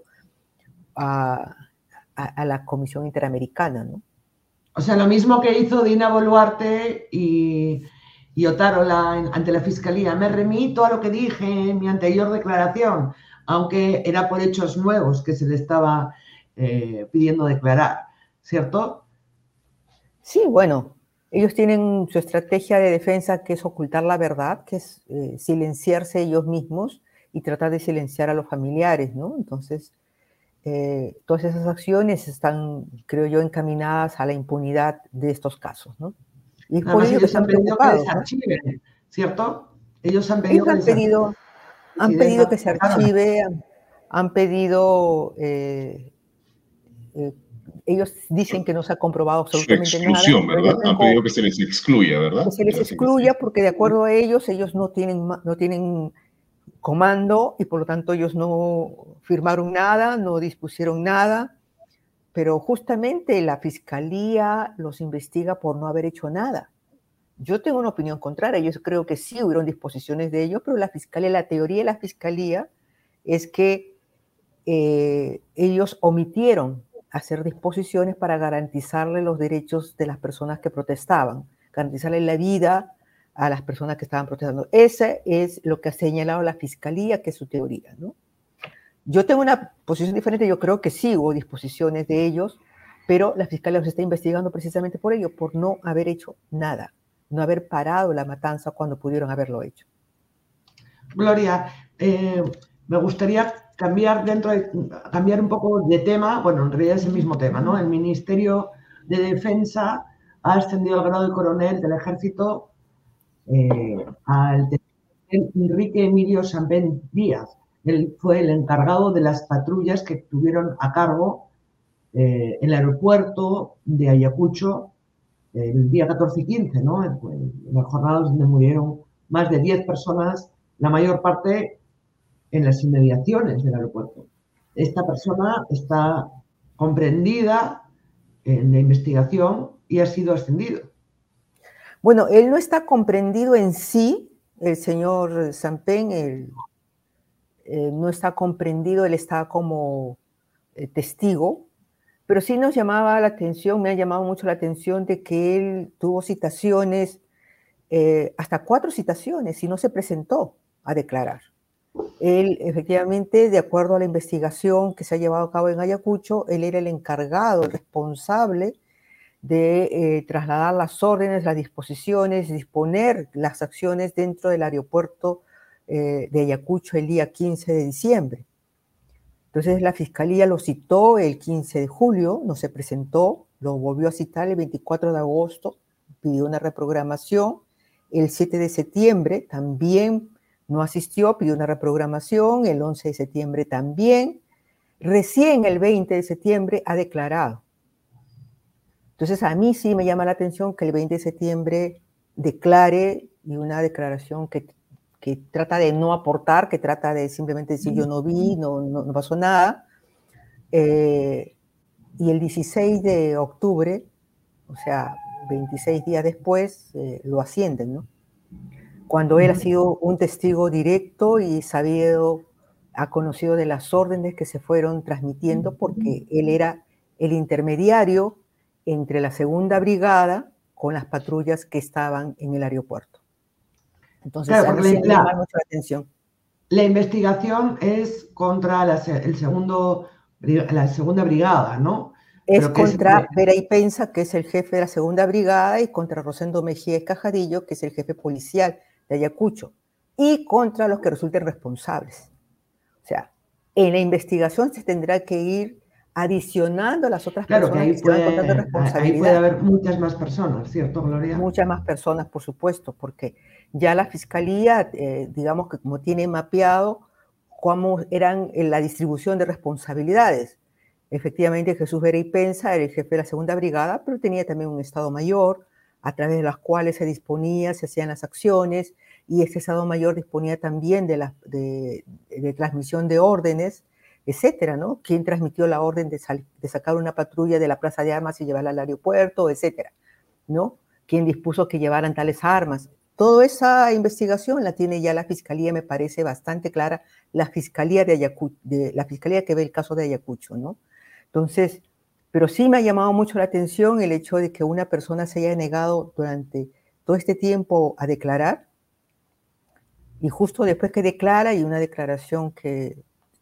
a, a, a la Comisión Interamericana, ¿no? O sea, lo mismo que hizo Dina Boluarte y, y Otárola ante la Fiscalía. Me remito a lo que dije en mi anterior declaración, aunque era por hechos nuevos que se le estaba eh, pidiendo declarar, ¿cierto? Sí, bueno, ellos tienen su estrategia de defensa, que es ocultar la verdad, que es eh, silenciarse ellos mismos y tratar de silenciar a los familiares, ¿no? Entonces, eh, todas esas acciones están, creo yo, encaminadas a la impunidad de estos casos, ¿no? Y Nada más ellos han pedido que les ¿no? archiven, ¿cierto? Ellos han pedido ellos han que pedido, les han pedido que se archive, han, han pedido... Eh, eh, ellos dicen que no se ha comprobado absolutamente Su exclusión, nada. ¿verdad? Han pedido que se les excluya, ¿verdad? Que se les excluya porque de acuerdo a ellos, ellos no tienen, no tienen comando y por lo tanto ellos no firmaron nada, no dispusieron nada, pero justamente la Fiscalía los investiga por no haber hecho nada. Yo tengo una opinión contraria, yo creo que sí hubieron disposiciones de ellos, pero la Fiscalía, la teoría de la Fiscalía es que eh, ellos omitieron hacer disposiciones para garantizarle los derechos de las personas que protestaban, garantizarle la vida a las personas que estaban protestando. Ese es lo que ha señalado la Fiscalía, que es su teoría, ¿no? Yo tengo una posición diferente, yo creo que sí hubo disposiciones de ellos, pero la Fiscalía los está investigando precisamente por ello, por no haber hecho nada, no haber parado la matanza cuando pudieron haberlo hecho. Gloria, eh, me gustaría cambiar dentro de, cambiar un poco de tema, bueno, en realidad es el mismo tema, ¿no? El Ministerio de Defensa ha ascendido al grado de coronel del Ejército eh, al Enrique Emilio Sambén Díaz. Él fue el encargado de las patrullas que tuvieron a cargo eh, el aeropuerto de Ayacucho el día catorce y quince, ¿no? En, en las jornadas donde murieron más de diez personas, la mayor parte en las inmediaciones del aeropuerto. Esta persona está comprendida en la investigación y ha sido ascendido. Bueno, él no está comprendido en sí, el señor Sambén, él, eh, no está comprendido, él está como eh, testigo, pero sí nos llamaba la atención, me ha llamado mucho la atención de que él tuvo citaciones, eh, hasta cuatro citaciones, y no se presentó a declarar. Él, efectivamente, de acuerdo a la investigación que se ha llevado a cabo en Ayacucho, él era el encargado, el responsable de eh, trasladar las órdenes, las disposiciones, disponer las acciones dentro del aeropuerto eh, de Ayacucho el día quince de diciembre. Entonces la Fiscalía lo citó el quince de julio, no se presentó, lo volvió a citar el veinticuatro de agosto, pidió una reprogramación, el siete de septiembre también no asistió, pidió una reprogramación, el once de septiembre también, recién el veinte de septiembre ha declarado. Entonces a mí sí me llama la atención que el veinte de septiembre declare, y una declaración que, que trata de no aportar, que trata de simplemente decir yo no vi, no, no, no pasó nada, eh, y el dieciséis de octubre, o sea, veintiséis días después, eh, lo ascienden, ¿no? Cuando él ha sido un testigo directo y sabido, ha conocido de las órdenes que se fueron transmitiendo, porque él era el intermediario entre la segunda brigada con las patrullas que estaban en el aeropuerto. Entonces, claro, a mí sí me llama mucho la atención. La investigación es contra la, el segundo, la segunda brigada, ¿no? Es contra es... Vera Ipenza, que es el jefe de la segunda brigada, y contra Rosendo Mejía Cajadillo, que es el jefe policial de Ayacucho, y contra los que resulten responsables. O sea, en la investigación se tendrá que ir adicionando a las otras claro, personas que, ahí que puede, se van contando responsabilidad. Ahí puede haber muchas más personas, ¿cierto, Gloria? Muchas más personas, por supuesto, porque ya la Fiscalía, eh, digamos que como tiene mapeado cómo eran la distribución de responsabilidades. Efectivamente, Jesús Vera Ipenza era el jefe de la segunda brigada, pero tenía también un Estado Mayor, a través de las cuales se disponía, se hacían las acciones, y ese Estado Mayor disponía también de, la, de, de transmisión de órdenes, etcétera, ¿no? ¿Quién transmitió la orden de, sal, de sacar una patrulla de la Plaza de Armas y llevarla al aeropuerto, etcétera, ¿no? ¿Quién dispuso que llevaran tales armas? toda esa investigación la tiene ya la Fiscalía, me parece bastante clara, la Fiscalía de Ayacucho, de, la Fiscalía que ve el caso de Ayacucho, ¿no? Entonces, pero sí me ha llamado mucho la atención el hecho de que una persona se haya negado durante todo este tiempo a declarar, y justo después que declara, y una declaración que,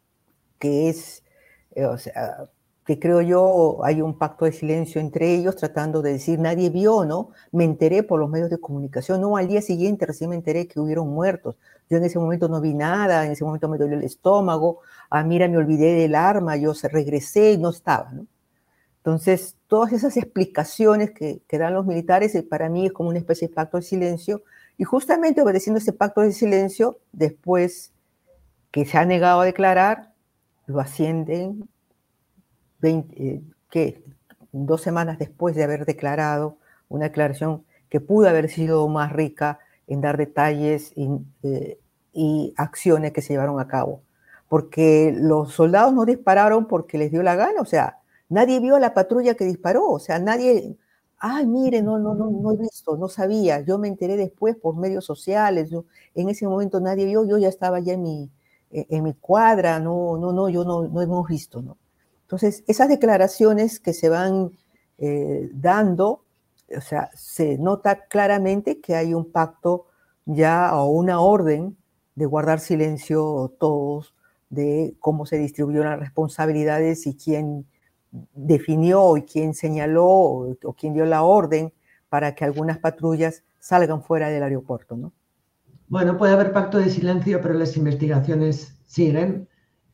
que es, eh, o sea, que creo yo hay un pacto de silencio entre ellos, tratando de decir, nadie vio, ¿no? Me enteré por los medios de comunicación, no, al día siguiente recién me enteré que hubieron muertos. Yo en ese momento no vi nada, en ese momento me dolió el estómago, ah, mira, me olvidé del arma, yo regresé y no estaba, ¿no? Entonces, todas esas explicaciones que, que dan los militares, para mí es como una especie de pacto de silencio, y justamente obedeciendo ese pacto de silencio, después que se ha negado a declarar, lo ascienden veinte, eh, ¿qué? dos semanas después de haber declarado, una declaración que pudo haber sido más rica en dar detalles y, eh, y acciones que se llevaron a cabo. Porque los soldados no dispararon porque les dio la gana, o sea, nadie vio a la patrulla que disparó, o sea, nadie, ay, mire, no, no, no, no he visto, no sabía, yo me enteré después por medios sociales, yo, en ese momento nadie vio, yo ya estaba ya en mi, en mi cuadra, no, no, no, yo no, no hemos visto, ¿no? Entonces, esas declaraciones que se van eh, dando, o sea, se nota claramente que hay un pacto ya o una orden de guardar silencio todos, de cómo se distribuyeron las responsabilidades y quién definió y quién señaló o, o quién dio la orden para que algunas patrullas salgan fuera del aeropuerto, ¿no? Bueno, puede haber pacto de silencio, pero las investigaciones siguen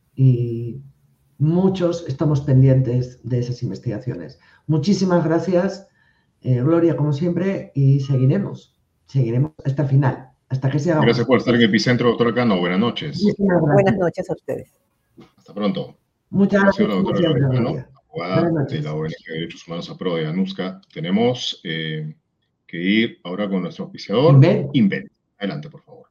y muchos estamos pendientes de esas investigaciones. Muchísimas gracias, eh, Gloria, como siempre, y seguiremos, seguiremos hasta el final, hasta que se haga. Gracias por estar en Epicentro, doctora Cano. Buenas noches. Buenas noches a ustedes. Hasta pronto. Muchas gracias, la doctora siempre, Gloria Gloria. Cano, abogada de la O N G de Derechos Humanos APRO de ANUSCA. Tenemos eh, que ir ahora con nuestro auspiciador, Invent. Invent. Adelante, por favor.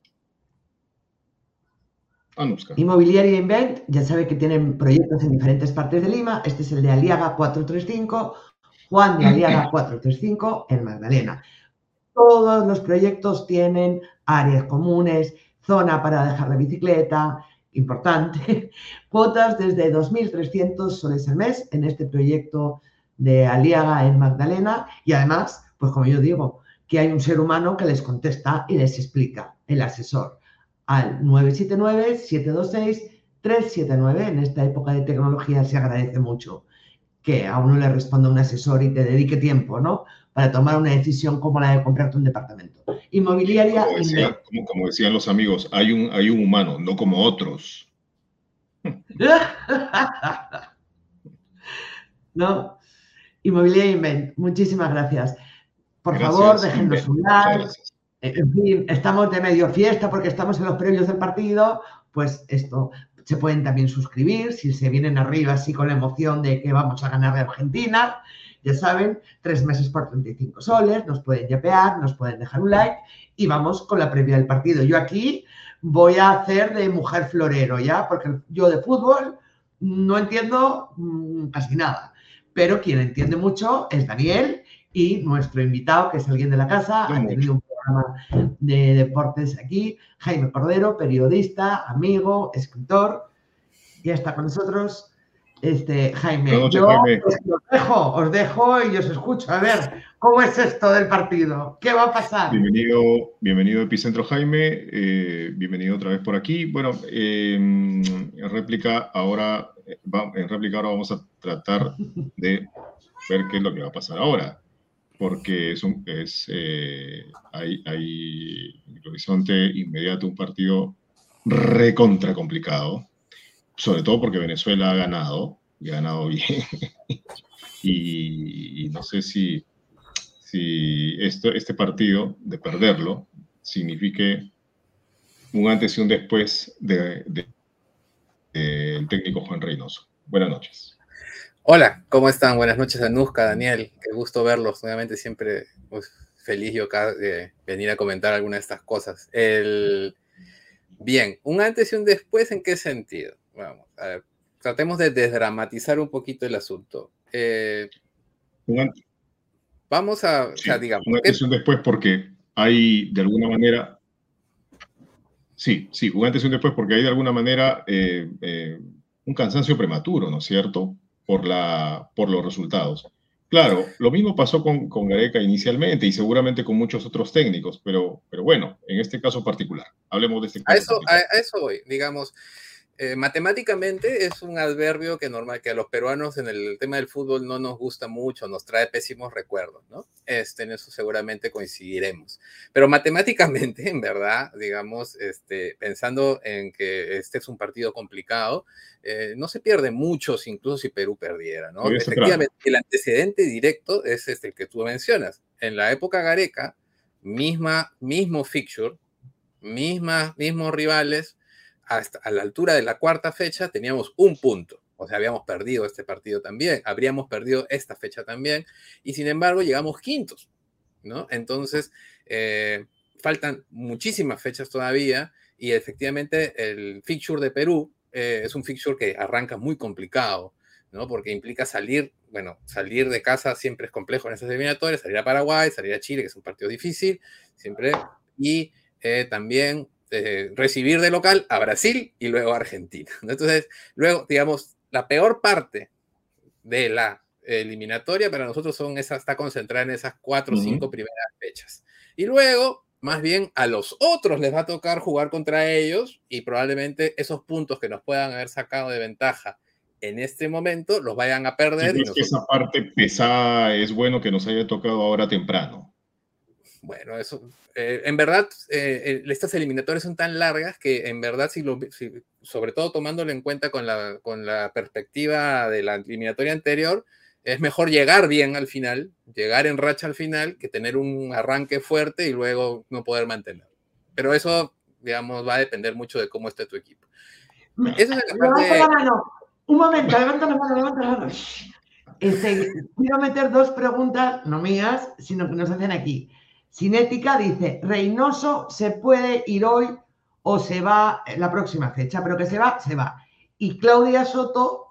ANUSCA. Inmobiliaria Invent, ya sabe que tienen proyectos en diferentes partes de Lima. Este es el de Aliaga cuatrocientos treinta y cinco, Juan de Aliaga cuatrocientos treinta y cinco en Magdalena. Todos los proyectos tienen áreas comunes, zona para dejar la bicicleta, importante, cuotas desde dos mil trescientos soles al mes en este proyecto de Aliaga en Magdalena, y además, pues como yo digo, que hay un ser humano que les contesta y les explica, el asesor, al nueve siete nueve, siete dos seis, tres siete nueve. En esta época de tecnología se agradece mucho que a uno le responda un asesor y te dedique tiempo, ¿no?, para tomar una decisión como la de comprarte un departamento. Inmobiliaria como, decía, como, como decían los amigos, hay un, hay un humano, no como otros. ¿No? Inmobiliaria Invent, muchísimas gracias. Por gracias, favor, déjennos Invent. un like. En fin, estamos de medio fiesta porque estamos en los previos del partido, pues esto, se pueden también suscribir si se vienen arriba así con la emoción de que vamos a ganar de Argentina. Ya saben, tres meses por treinta y cinco soles, nos pueden yapear, nos pueden dejar un like y vamos con la previa del partido. Yo aquí voy a hacer de mujer florero, ¿ya? Porque yo de fútbol no entiendo mmm, casi nada, pero quien entiende mucho es Daniel y nuestro invitado, que es alguien de la casa, ha tenido un programa de deportes aquí, Jaime Cordero, periodista, amigo, escritor, ya está con nosotros. Este, Jaime, noches, yo Jaime. Os, os dejo, os dejo y os escucho. A ver, ¿cómo es esto del partido? ¿Qué va a pasar? Bienvenido, bienvenido a Epicentro, Jaime. Eh, bienvenido otra vez por aquí. Bueno, eh, en réplica ahora, en réplica ahora vamos a tratar de ver qué es lo que va a pasar ahora, porque es un, es, eh, hay, hay en el horizonte inmediato un partido recontra complicado. Sobre todo porque Venezuela ha ganado, y ha ganado bien. y, y no sé si, si esto, este partido, de perderlo, signifique un antes y un después del de, de, de técnico Juan Reynoso. Buenas noches. Hola, ¿cómo están? Buenas noches, Anuska, Daniel. Qué gusto verlos. Nuevamente siempre pues, feliz yo acá de venir a comentar alguna de estas cosas. El... Bien, un antes y un después, ¿en qué sentido? Vamos, a ver, tratemos de desdramatizar un poquito el asunto. Eh, un, vamos a, sí, o sea, digamos... un antes y un después porque hay de alguna manera, sí, sí, un antes y un después, porque hay de alguna manera eh, eh, un cansancio prematuro, ¿no es cierto?, por, la, por los resultados. Claro, lo mismo pasó con, con Gareca inicialmente y seguramente con muchos otros técnicos, pero, pero bueno, en este caso particular, hablemos de este caso A eso, a, particular. a eso voy, digamos. Eh, matemáticamente es un adverbio que normal que a los peruanos en el tema del fútbol no nos gusta mucho, nos trae pésimos recuerdos, ¿no? Este, en eso seguramente coincidiremos. Pero matemáticamente, en verdad, digamos, este, pensando en que este es un partido complicado, eh, no se pierde muchos, incluso si Perú perdiera, ¿no? Efectivamente, el antecedente directo es este, el que tú mencionas. En la época Gareca, misma, mismo fixture, misma, mismos rivales, hasta a la altura de la cuarta fecha teníamos un punto, o sea, habíamos perdido este partido también, habríamos perdido esta fecha también, y sin embargo llegamos quintos, ¿no? Entonces, eh, faltan muchísimas fechas todavía, y efectivamente el fixture de Perú eh, es un fixture que arranca muy complicado, ¿no? Porque implica salir, bueno, salir de casa siempre es complejo en esas eliminatorias, salir a Paraguay, salir a Chile, que es un partido difícil, siempre, y eh, también Eh, recibir de local a Brasil y luego a Argentina. Entonces, luego, digamos, la peor parte de la eliminatoria para nosotros son esa, está concentrada en esas cuatro o cinco uh-huh. primeras fechas. Y luego, más bien, a los otros les va a tocar jugar contra ellos y probablemente esos puntos que nos puedan haber sacado de ventaja en este momento los vayan a perder. Y nosotros... que esa parte pesada es bueno que nos haya tocado ahora temprano. Bueno, eso, eh, en verdad, eh, estas eliminatorias son tan largas que en verdad, si lo, si, sobre todo tomándolo en cuenta con la, con la perspectiva de la eliminatoria anterior, es mejor llegar bien al final, llegar en racha al final, que tener un arranque fuerte y luego no poder mantener. Pero eso, digamos, va a depender mucho de cómo esté tu equipo. Eso es la parte... Levanta la mano. Un momento, levanta la mano, levanta la mano. Este, quiero meter dos preguntas, no mías, sino que nos hacen aquí. Cinética dice, Reynoso se puede ir hoy o se va la próxima fecha, pero que se va, se va. Y Claudia Soto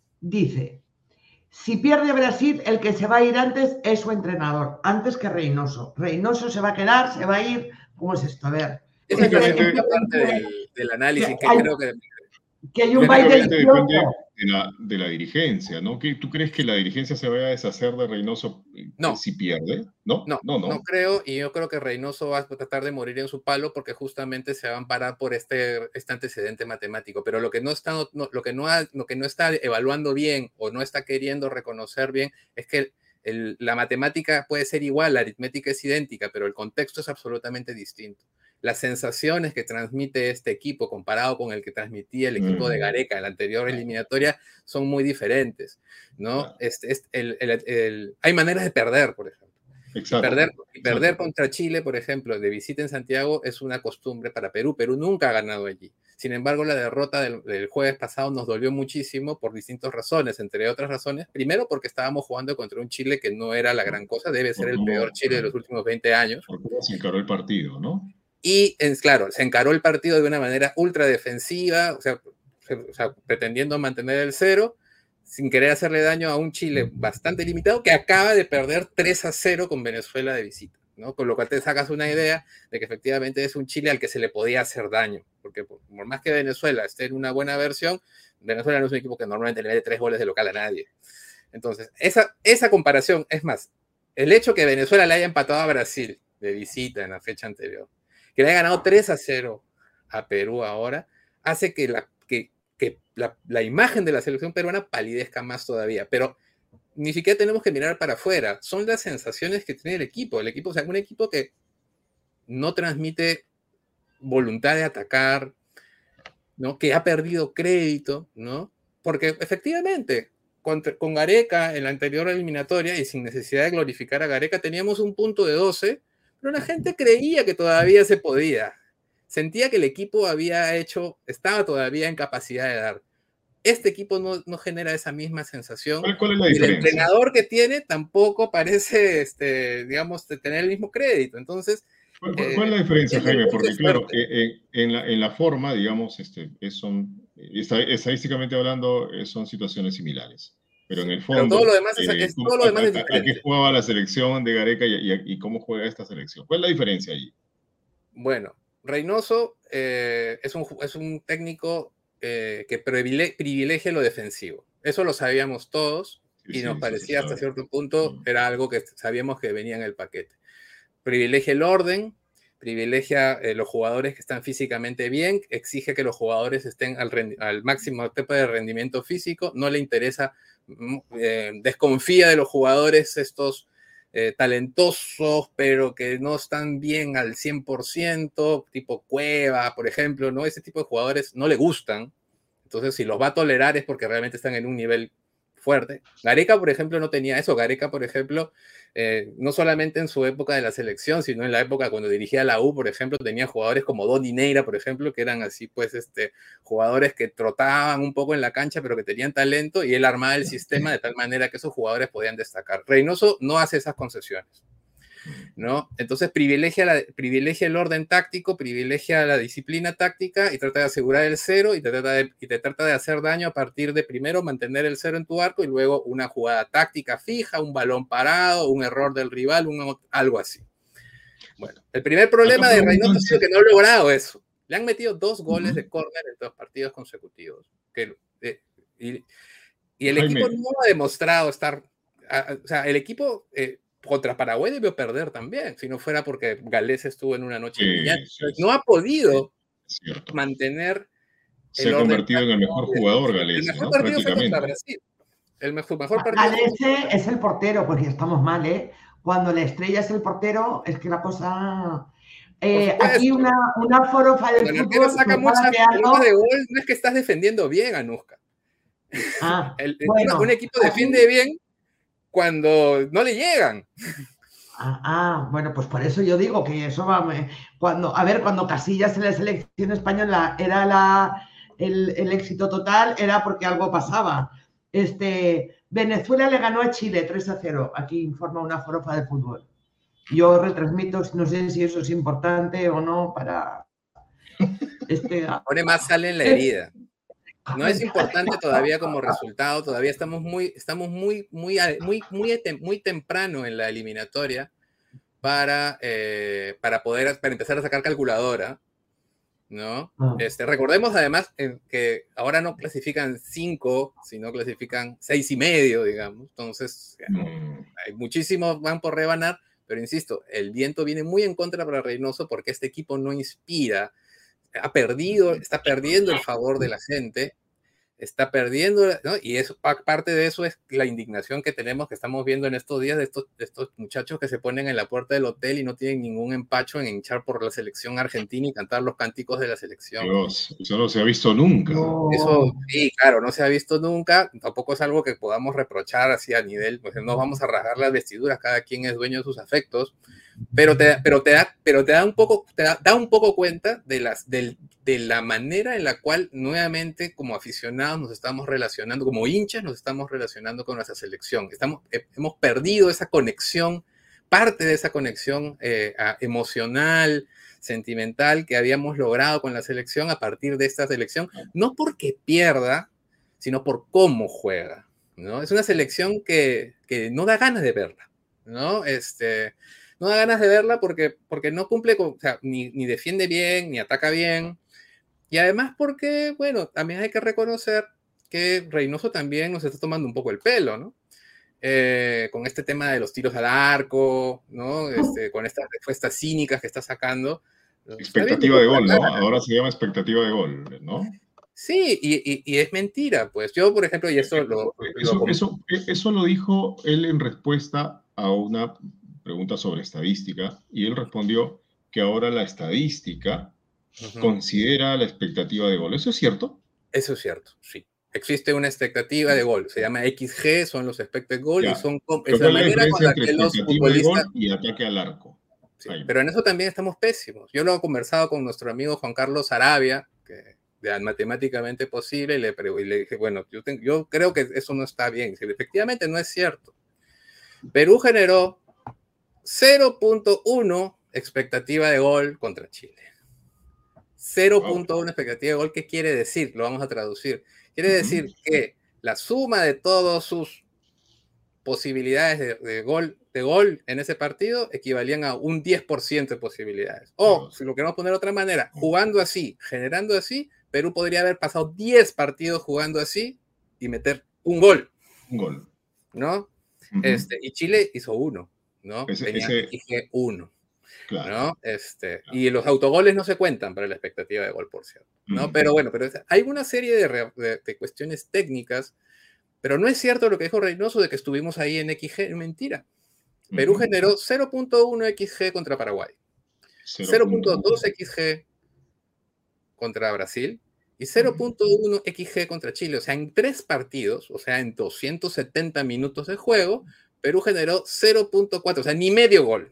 dice, si pierde Brasil, el que se va a ir antes es su entrenador, antes que Reynoso. Reynoso se va a quedar, se va a ir, ¿cómo es esto? A ver. Esa es la parte del, del análisis que hay, creo que... Que hay un baile depende de la, de la dirigencia, ¿no? ¿Tú crees que la dirigencia se vaya a deshacer de Reynoso no. si pierde? ¿No? No, no, no, no creo, y yo creo que Reynoso va a tratar de morir en su palo porque justamente se va a amparar por este, este antecedente matemático, pero lo que no está, no, lo que no ha, lo que no está evaluando bien o no está queriendo reconocer bien es que el, el, la matemática puede ser igual, la aritmética es idéntica, pero el contexto es absolutamente distinto. Las sensaciones que transmite este equipo comparado con el que transmitía el equipo mm. de Gareca en la anterior eliminatoria son muy diferentes, ¿no? Claro. Este, este, el, el, el, hay maneras de perder, por ejemplo. Exacto. Y perder, y perder Exacto. contra Chile, por ejemplo, de visita en Santiago es una costumbre para Perú. Perú nunca ha ganado allí. Sin embargo, la derrota del, del jueves pasado nos dolió muchísimo por distintas razones, entre otras razones. Primero, porque estábamos jugando contra un Chile que no era la gran cosa, debe ser el peor Chile de los últimos veinte años. Porque se encaró el partido, ¿no? Y, claro, se encaró el partido de una manera ultra defensiva, o sea, o sea, pretendiendo mantener el cero, sin querer hacerle daño a un Chile bastante limitado, que acaba de perder tres a cero con Venezuela de visita, ¿no? Con lo cual te sacas una idea de que efectivamente es un Chile al que se le podía hacer daño, porque por, por más que Venezuela esté en una buena versión, Venezuela no es un equipo que normalmente le mete tres goles de local a nadie. Entonces, esa, esa comparación, es más, el hecho que Venezuela le haya empatado a Brasil de visita en la fecha anterior, que le haya ganado tres a cero a Perú ahora, hace que la, que, que la, la imagen de la selección peruana palidezca más todavía. Pero ni siquiera tenemos que mirar para afuera. Son las sensaciones que tiene el equipo. El equipo, o sea, un equipo que no transmite voluntad de atacar, ¿no? Que ha perdido crédito, ¿no? Porque efectivamente, con, con Gareca en la anterior eliminatoria y sin necesidad de glorificar a Gareca, teníamos un punto de doce, pero la gente creía que todavía se podía. Sentía que el equipo había hecho, estaba todavía en capacidad de dar. Este equipo no, no genera esa misma sensación. ¿Cuál, cuál es la diferencia? El entrenador que tiene tampoco parece, este, digamos, tener el mismo crédito. Entonces, ¿Cuál, cuál, ¿cuál es la diferencia, Jaime? Porque claro, en, en, la, en la forma, digamos, este, son, estadísticamente hablando, son situaciones similares. Pero en el fondo, pero todo lo demás es, eh, es, todo lo demás a, es a, diferente. ¿a qué jugaba la selección de Gareca y, y, y cómo juega esta selección? ¿Cuál es la diferencia allí? Bueno, Reynoso eh, es, un, es un técnico eh, que privilegia lo defensivo. Eso lo sabíamos todos y sí, nos sí, parecía hasta cierto punto mm. era algo que sabíamos que venía en el paquete. Privilegia el orden, privilegia eh, los jugadores que están físicamente bien, exige que los jugadores estén al, al máximo tipo de rendimiento físico, no le interesa, eh, desconfía de los jugadores estos eh, talentosos, pero que no están bien al cien por ciento, tipo Cueva, por ejemplo, ¿no? Ese tipo de jugadores no le gustan, entonces si los va a tolerar es porque realmente están en un nivel fuerte. Gareca, por ejemplo, no tenía eso. Gareca, por ejemplo, eh, no solamente en su época de la selección, sino en la época cuando dirigía la U, por ejemplo, tenía jugadores como Donny Neira, por ejemplo, que eran así, pues, este, jugadores que trotaban un poco en la cancha, pero que tenían talento, y él armaba el sistema de tal manera que esos jugadores podían destacar. Reynoso no hace esas concesiones, ¿no? Entonces privilegia, la, privilegia el orden táctico, privilegia la disciplina táctica y trata de asegurar el cero y te, trata de, y te trata de hacer daño a partir de primero mantener el cero en tu arco y luego una jugada táctica fija, un balón parado, un error del rival, un, algo así. Bueno, el primer problema de Reynoso es que no ha logrado eso. Le han metido dos goles de córner en dos partidos consecutivos. Que, eh, y, y el Jaime. equipo no ha demostrado estar... A, o sea, el equipo... Eh, contra Paraguay debió perder también, si no fuera porque Galés estuvo en una noche brillante. Sí, sí, no ha podido sí, mantener se ha convertido en el mejor jugador Galés, el mejor ¿no? partido fue contra Brasil. El mejor, mejor partido Galés fue... es el portero, porque estamos mal, ¿eh? Cuando la estrella es el portero, es que la cosa... Eh, aquí una, una forofa del Cuando fútbol... saca muchas pelotas de gol, no es que estás defendiendo bien, Anuska. Ah, el, bueno, un equipo defiende aquí... bien cuando no le llegan. Ah, ah, bueno, pues por eso yo digo que eso va... Cuando, a ver, cuando Casillas en la selección española era la, el, el éxito total, era porque algo pasaba. Este, Venezuela le ganó a Chile tres a cero. Aquí informa una forofa de fútbol. Yo retransmito, no sé si eso es importante o no para... Este, Pone más sal en la herida. No es importante todavía como resultado, todavía estamos muy, estamos muy, muy, muy, muy, muy temprano en la eliminatoria para, eh, para poder para empezar a sacar calculadora, ¿no? Ah. Este, recordemos además que ahora no clasifican cinco, sino clasifican seis y medio, digamos. Entonces, ¿no? Hay muchísimos van por rebanar, pero insisto, el viento viene muy en contra para Reynoso porque este equipo no inspira. Ha perdido, está perdiendo el favor de la gente, está perdiendo, ¿no? Y eso, parte de eso es la indignación que tenemos, que estamos viendo en estos días de estos, de estos muchachos que se ponen en la puerta del hotel y no tienen ningún empacho en hinchar por la selección argentina y cantar los cánticos de la selección. Dios, eso no se ha visto nunca. No. Eso, sí, claro, no se ha visto nunca, tampoco es algo que podamos reprochar así a nivel, pues no vamos a rasgar las vestiduras, cada quien es dueño de sus afectos, pero te, pero te, da, pero te da un poco, te da, da un poco cuenta de, las, de, de la manera en la cual nuevamente como aficionados nos estamos relacionando, como hinchas nos estamos relacionando con nuestra selección. Estamos, eh, hemos perdido esa conexión, parte de esa conexión eh, emocional, sentimental que habíamos logrado con la selección a partir de esta selección, no porque pierda, sino por cómo juega, ¿no? Es una selección que, que no da ganas de verla, ¿no? Este... No da ganas de verla porque, porque no cumple con, o sea, ni, ni defiende bien, ni ataca bien. Y además porque, bueno, también hay que reconocer que Reynoso también nos está tomando un poco el pelo, ¿no? Eh, con este tema de los tiros al arco, ¿no? Este, con estas respuestas cínicas que está sacando. Expectativa de gol, ¿no? Ahora se llama expectativa de gol, ¿no? Sí, y, y, y es mentira, pues. Yo, por ejemplo, y eso lo... Eso lo, eso, eso lo dijo él en respuesta a una pregunta sobre estadística, y él respondió que ahora la estadística uh-huh. considera la expectativa de gol. ¿Eso es cierto? Eso es cierto, sí. Existe una expectativa de gol, se llama X G, son los expected goal, ya. y son es la manera con la que los futbolistas... y ataque al arco. Sí, pero en eso también estamos pésimos. Yo lo he conversado con nuestro amigo Juan Carlos Arabia, que de Matemáticamente Posible, y le, y le dije, bueno, yo, tengo, yo creo que eso no está bien. Efectivamente no es cierto. Perú generó cero punto uno expectativa de gol contra Chile. cero punto uno wow. expectativa de gol, ¿qué quiere decir? Lo vamos a traducir. Quiere decir que la suma de todas sus posibilidades de, de, gol, de gol en ese partido equivalían a un diez por ciento de posibilidades. O, si lo queremos poner de otra manera, jugando así, generando así, Perú podría haber pasado diez partidos jugando así y meter un gol. Un gol. ¿No? Uh-huh. Este, y Chile hizo uno, ¿no? Ese, Tenía ese... X G uno. Claro. ¿No? Este, claro. Y los autogoles no se cuentan para la expectativa de gol, por cierto, ¿no? Uh-huh. Pero bueno, pero hay una serie de, re, de, de cuestiones técnicas, pero no es cierto lo que dijo Reynoso de que estuvimos ahí en X G, es mentira. Uh-huh. Perú generó cero punto uno X G contra Paraguay, cero punto dos X G contra Brasil y cero punto uno X G contra Chile. O sea, en tres partidos, o sea, en doscientos setenta minutos de juego, Perú generó cero punto cuatro, o sea, ni medio gol.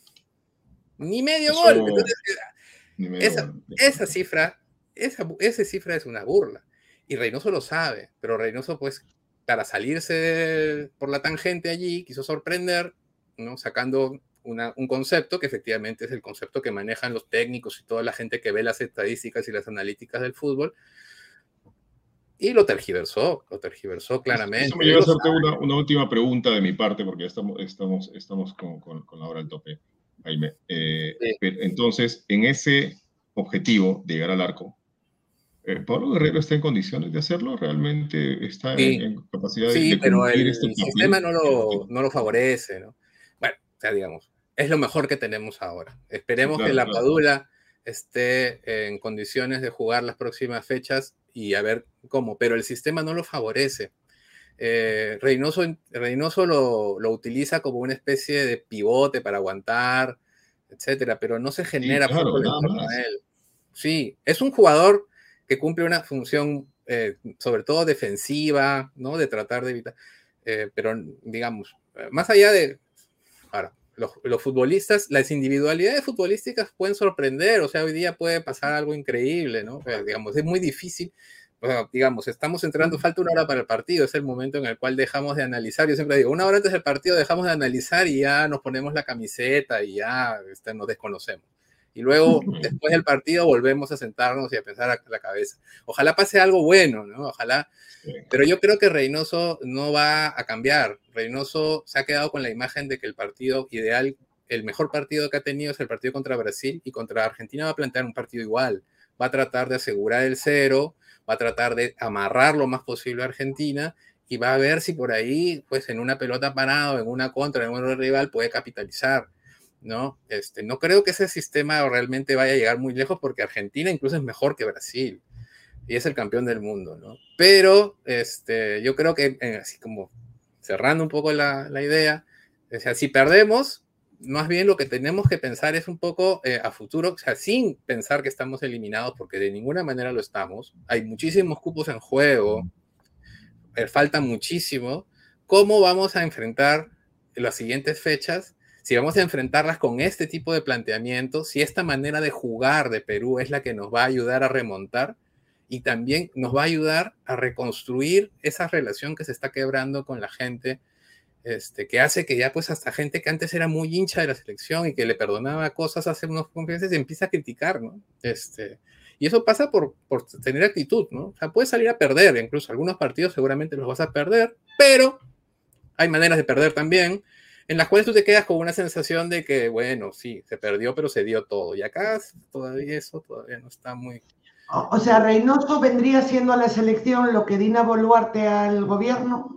Ni medio Eso, gol. Entonces, ni medio esa, gol. esa cifra, esa, esa cifra es una burla. Y Reynoso lo sabe, pero Reynoso, pues, para salirse de, por la tangente allí, quiso sorprender, ¿no? Sacando una, un concepto que efectivamente es el concepto que manejan los técnicos y toda la gente que ve las estadísticas y las analíticas del fútbol. Y lo tergiversó, lo tergiversó claramente. Eso me lleva a hacerte una, una última pregunta de mi parte, porque ya estamos, estamos, estamos con, con, con la hora al tope. Jaime. Eh, sí. Entonces, en ese objetivo de llegar al arco, eh, ¿Pablo Guerrero está en condiciones de hacerlo? ¿Realmente está sí. en, en capacidad sí, de, de pero el, este el sistema no lo, no lo favorece, ¿no? Bueno, o sea, digamos, es lo mejor que tenemos ahora. Esperemos sí, claro, que la claro. Padula esté en condiciones de jugar las próximas fechas y a ver cómo, pero el sistema no lo favorece. Eh, Reynoso, Reynoso lo, lo utiliza como una especie de pivote para aguantar, etcétera, pero no se genera sí, claro, fútbol en torno a él. Sí, es un jugador que cumple una función eh, sobre todo defensiva, ¿no? De tratar de evitar, eh, pero digamos, más allá de, ahora, los, los futbolistas, las individualidades futbolísticas pueden sorprender, o sea, hoy día puede pasar algo increíble, ¿no? O sea, digamos, es muy difícil. Bueno, digamos, estamos entrando, falta una hora para el partido, es el momento en el cual dejamos de analizar. Yo siempre digo, una hora antes del partido dejamos de analizar y ya nos ponemos la camiseta y ya este, nos desconocemos. Y luego, después del partido, volvemos a sentarnos y a pensar a la cabeza. Ojalá pase algo bueno, ¿no? Ojalá. Pero yo creo que Reynoso no va a cambiar. Reynoso se ha quedado con la imagen de que el partido ideal, el mejor partido que ha tenido es el partido contra Brasil, y contra Argentina va a plantear un partido igual. Va a tratar de asegurar el cero, va a tratar de amarrar lo más posible a Argentina y va a ver si por ahí, pues en una pelota parada, en una contra, en un rival puede capitalizar, ¿no? Este, no creo que ese sistema realmente vaya a llegar muy lejos porque Argentina incluso es mejor que Brasil y es el campeón del mundo, ¿no? Pero este, yo creo que, eh, así como cerrando un poco la, la idea, o sea, si perdemos, más bien lo que tenemos que pensar es un poco eh, a futuro, o sea, sin pensar que estamos eliminados, porque de ninguna manera lo estamos. Hay muchísimos cupos en juego, eh, falta muchísimo. ¿Cómo vamos a enfrentar las siguientes fechas? Si vamos a enfrentarlas con este tipo de planteamiento, si esta manera de jugar de Perú es la que nos va a ayudar a remontar y también nos va a ayudar a reconstruir esa relación que se está quebrando con la gente. Este, que hace que ya pues hasta gente que antes era muy hincha de la selección y que le perdonaba cosas hace unos meses empieza a criticar, ¿no? Este, y eso pasa por, por tener actitud, ¿no? O sea, puedes salir a perder, incluso algunos partidos seguramente los vas a perder, pero hay maneras de perder también, en las cuales tú te quedas con una sensación de que, bueno, sí, se perdió, pero se dio todo. Y acá todavía eso todavía no está muy... O sea, Reynoso vendría siendo a la selección lo que Dina Boluarte al gobierno.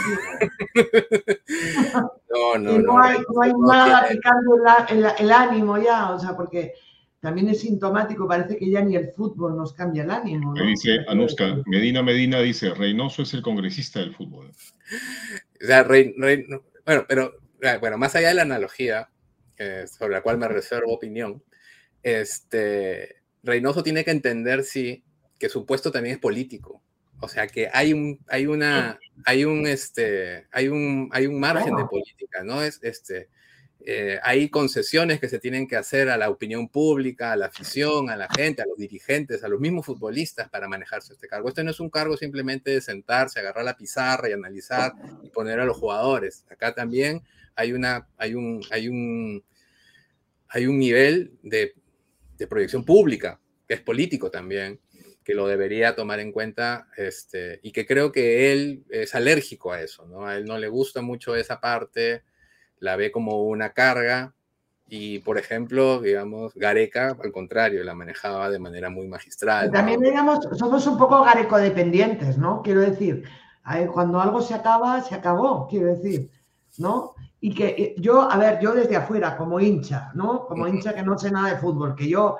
No, no, y no, no. Hay, no hay no nada tiene... que cambie el, el, el ánimo ya, o sea, porque también es sintomático, parece que ya ni el fútbol nos cambia el ánimo, ¿no? Me dice Anuska, Medina Medina dice, Reynoso es el congresista del fútbol. O sea, Rey, Rey, bueno, pero, bueno, más allá de la analogía, eh, sobre la cual me reservo opinión, este... Reynoso tiene que entender, sí, que su puesto también es político. O sea, que hay un, hay una, hay un, este, hay un, hay un margen de política, ¿no? Es, este, eh, hay concesiones que se tienen que hacer a la opinión pública, a la afición, a la gente, a los dirigentes, a los mismos futbolistas para manejarse este cargo. Este no es un cargo simplemente de sentarse, agarrar la pizarra y analizar y poner a los jugadores. Acá también hay una, hay un, hay un, hay un nivel de de proyección pública, que es político también. que lo debería tomar en cuenta, este, y que creo que él es alérgico a eso, ¿no? A él no le gusta mucho esa parte, la ve como una carga, y por ejemplo, digamos, Gareca, al contrario, la manejaba de manera muy magistral, ¿no? También, digamos, somos un poco garecodependientes, ¿no? Quiero decir, cuando algo se acaba, se acabó, quiero decir, ¿no? Y que yo, a ver, yo desde afuera, como hincha, ¿no? Como hincha que no sé nada de fútbol, que yo,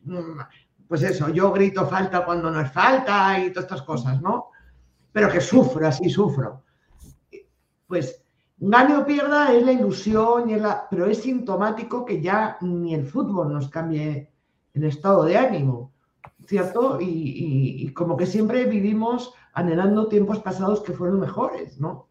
pues eso, yo grito falta cuando no es falta y todas estas cosas, ¿no? Pero que sufro, así sufro. Pues gane o pierda es la ilusión, y es la... pero es sintomático que ya ni el fútbol nos cambie el estado de ánimo, ¿cierto? Y, y, y como que siempre vivimos anhelando tiempos pasados que fueron mejores, ¿no?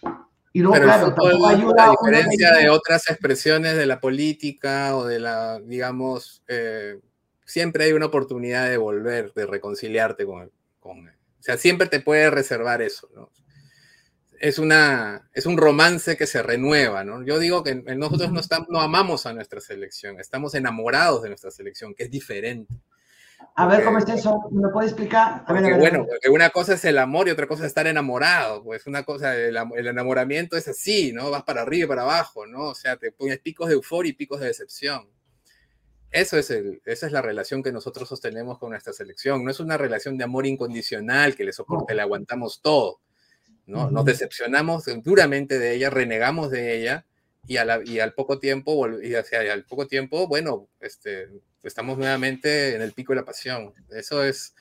Y luego, pero claro, el fútbol, tampoco ayuda a a diferencia de otras expresiones de la política o de la, digamos, eh, siempre hay una oportunidad de volver, de reconciliarte con, con... O sea, siempre te puede reservar eso, ¿no? Es, una, es un romance que se renueva, ¿no? Yo digo que nosotros no, estamos, no amamos a nuestra selección, estamos enamorados de nuestra selección, que es diferente. A porque, ver, ¿cómo es eso? ¿Me lo puede explicar? A porque, ver, a ver, bueno, a ver. porque una cosa es el amor y otra cosa es estar enamorado. Pues una cosa, el, el enamoramiento es así, ¿no? Vas para arriba y para abajo, ¿no? O sea, te pones picos de euforia y picos de decepción. Eso es el, esa es la relación que nosotros sostenemos con nuestra selección. No es una relación de amor incondicional que le soporte, le aguantamos todo, ¿no? Nos decepcionamos duramente de ella, renegamos de ella y, a la, y al poco tiempo, y hacia, al poco tiempo, bueno, este, estamos nuevamente en el pico de la pasión. Eso es,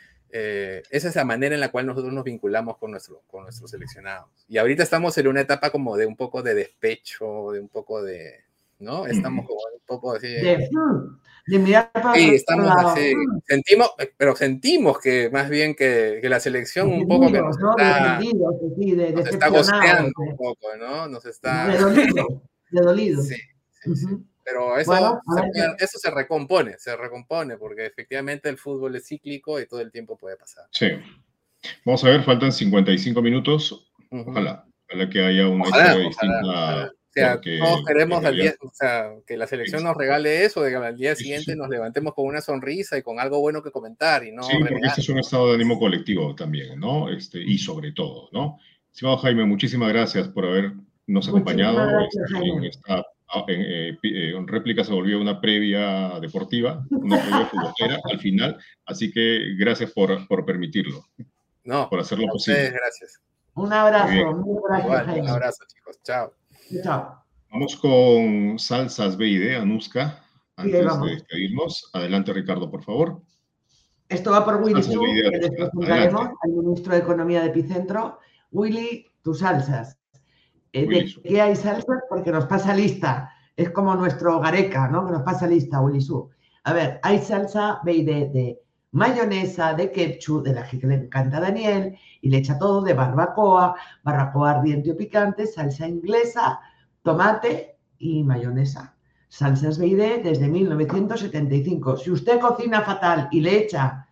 eh, esa es la manera en la cual nosotros nos vinculamos con, nuestro, con nuestros seleccionados. Y ahorita estamos en una etapa como de un poco de despecho, de un poco de, ¿no? Estamos como un poco así. De, de mirar para sí, otro estamos lado. así. Sentimos, pero sentimos que más bien que, que la selección un poco que nos ¿no? está, de sí, de nos está gosteando un poco, ¿no? Nos está... De dolido, de dolido. Sí, sí, sí. Uh-huh. Pero eso, bueno, se puede, eso se recompone, se recompone, porque efectivamente el fútbol es cíclico y todo el tiempo puede pasar. Sí. Vamos a ver, faltan cincuenta y cinco minutos. Uh-huh. Ojalá, ojalá que haya una ojalá, historia ojalá, distinta. Ojalá. O sea, porque, todos queremos realidad, al día, o sea, que la selección sí, nos regale eso, de que al día sí, siguiente sí. nos levantemos con una sonrisa y con algo bueno que comentar y no sí, porque este es un estado de ánimo colectivo también, ¿no? Este, y sobre todo, ¿no? Estimado Jaime, muchísimas gracias por habernos acompañado gracias, este, en esta en, eh, en réplica. Se volvió una previa deportiva, una previa futbolera al final, así que gracias por, por permitirlo, no, por hacerlo a posible. ustedes, gracias. Un abrazo, muy gracias, Igual, Jaime. un abrazo, chicos, chao. Chao. Vamos con Salsas B y D, Anuska, antes sí, de despedirnos. Adelante, Ricardo, por favor. Esto va por Willy Su, B I D, que les presentaremos al ministro de Economía de Epicentro. Willy, tus salsas. Eh, Willy ¿De Su. qué hay salsas? Porque nos pasa lista. Es como nuestro Gareca, ¿no? Que nos pasa lista, Willy Su. A ver, hay salsa B y D de mayonesa, de ketchup, de la que le encanta a Daniel, y le echa todo, de barbacoa, barbacoa ardiente o picante, salsa inglesa, tomate y mayonesa. Salsas B y D desde mil novecientos setenta y cinco. Si usted cocina fatal y le echa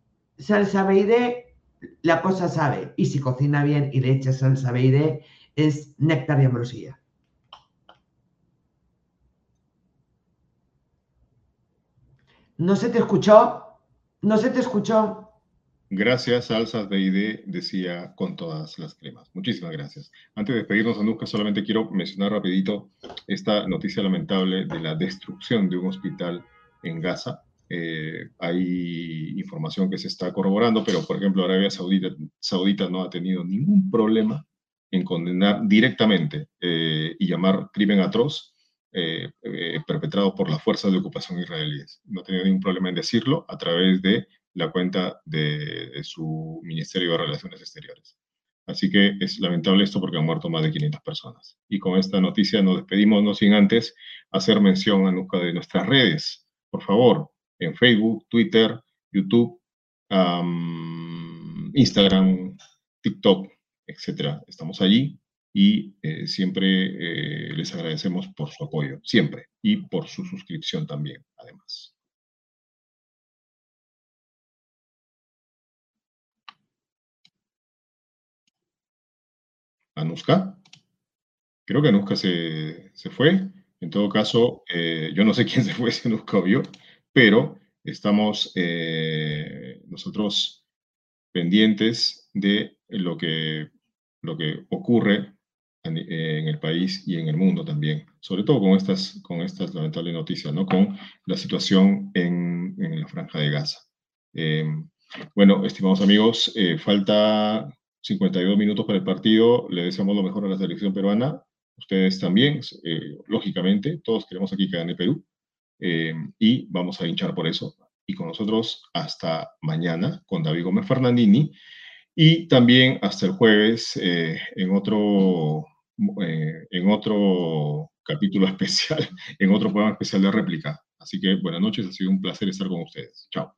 salsa B y D, la cosa sabe. Y si cocina bien y le echa salsa B y D, es néctar y ambrosía. ¿No se te escuchó? ¿No se te escuchó? Gracias, Salsas B y D, decía con todas las cremas. Muchísimas gracias. Antes de despedirnos, Anuska, solamente quiero mencionar rapidito esta noticia lamentable de la destrucción de un hospital en Gaza. Eh, hay información que se está corroborando, pero, por ejemplo, Arabia Saudita, Saudita no ha tenido ningún problema en condenar directamente eh, y llamar crimen atroz eh, eh, perpetrado por las fuerzas de ocupación israelíes. No ha tenido ningún problema en decirlo a través de la cuenta de, de su Ministerio de Relaciones Exteriores. Así que es lamentable esto porque han muerto más de quinientas personas. Y con esta noticia nos despedimos, no sin antes hacer mención, Anuska, de nuestras redes. Por favor, en Facebook, Twitter, YouTube, um, Instagram, TikTok, etcétera. Estamos allí y eh, siempre eh, les agradecemos por su apoyo, siempre, y por su suscripción también, además. Anuska. Creo que Anuska se, se fue. En todo caso, eh, yo no sé quién se fue, si Anuska o yo, pero Estamos eh, nosotros pendientes de lo que, lo que ocurre en el país y en el mundo también, sobre todo con estas, con estas lamentables noticias, ¿no? Con la situación en, en la Franja de Gaza. Eh, bueno, estimados amigos, eh, falta cincuenta y dos minutos para el partido. Le deseamos lo mejor a la selección peruana. Ustedes también, eh, lógicamente, todos queremos aquí que gane Perú. Eh, y vamos a hinchar por eso. Y con nosotros hasta mañana, con David Gómez Fernandini. Y también hasta el jueves eh, en otro... Eh, en otro capítulo especial, en otro programa especial de réplica. Así que buenas noches, ha sido un placer estar con ustedes. Chao.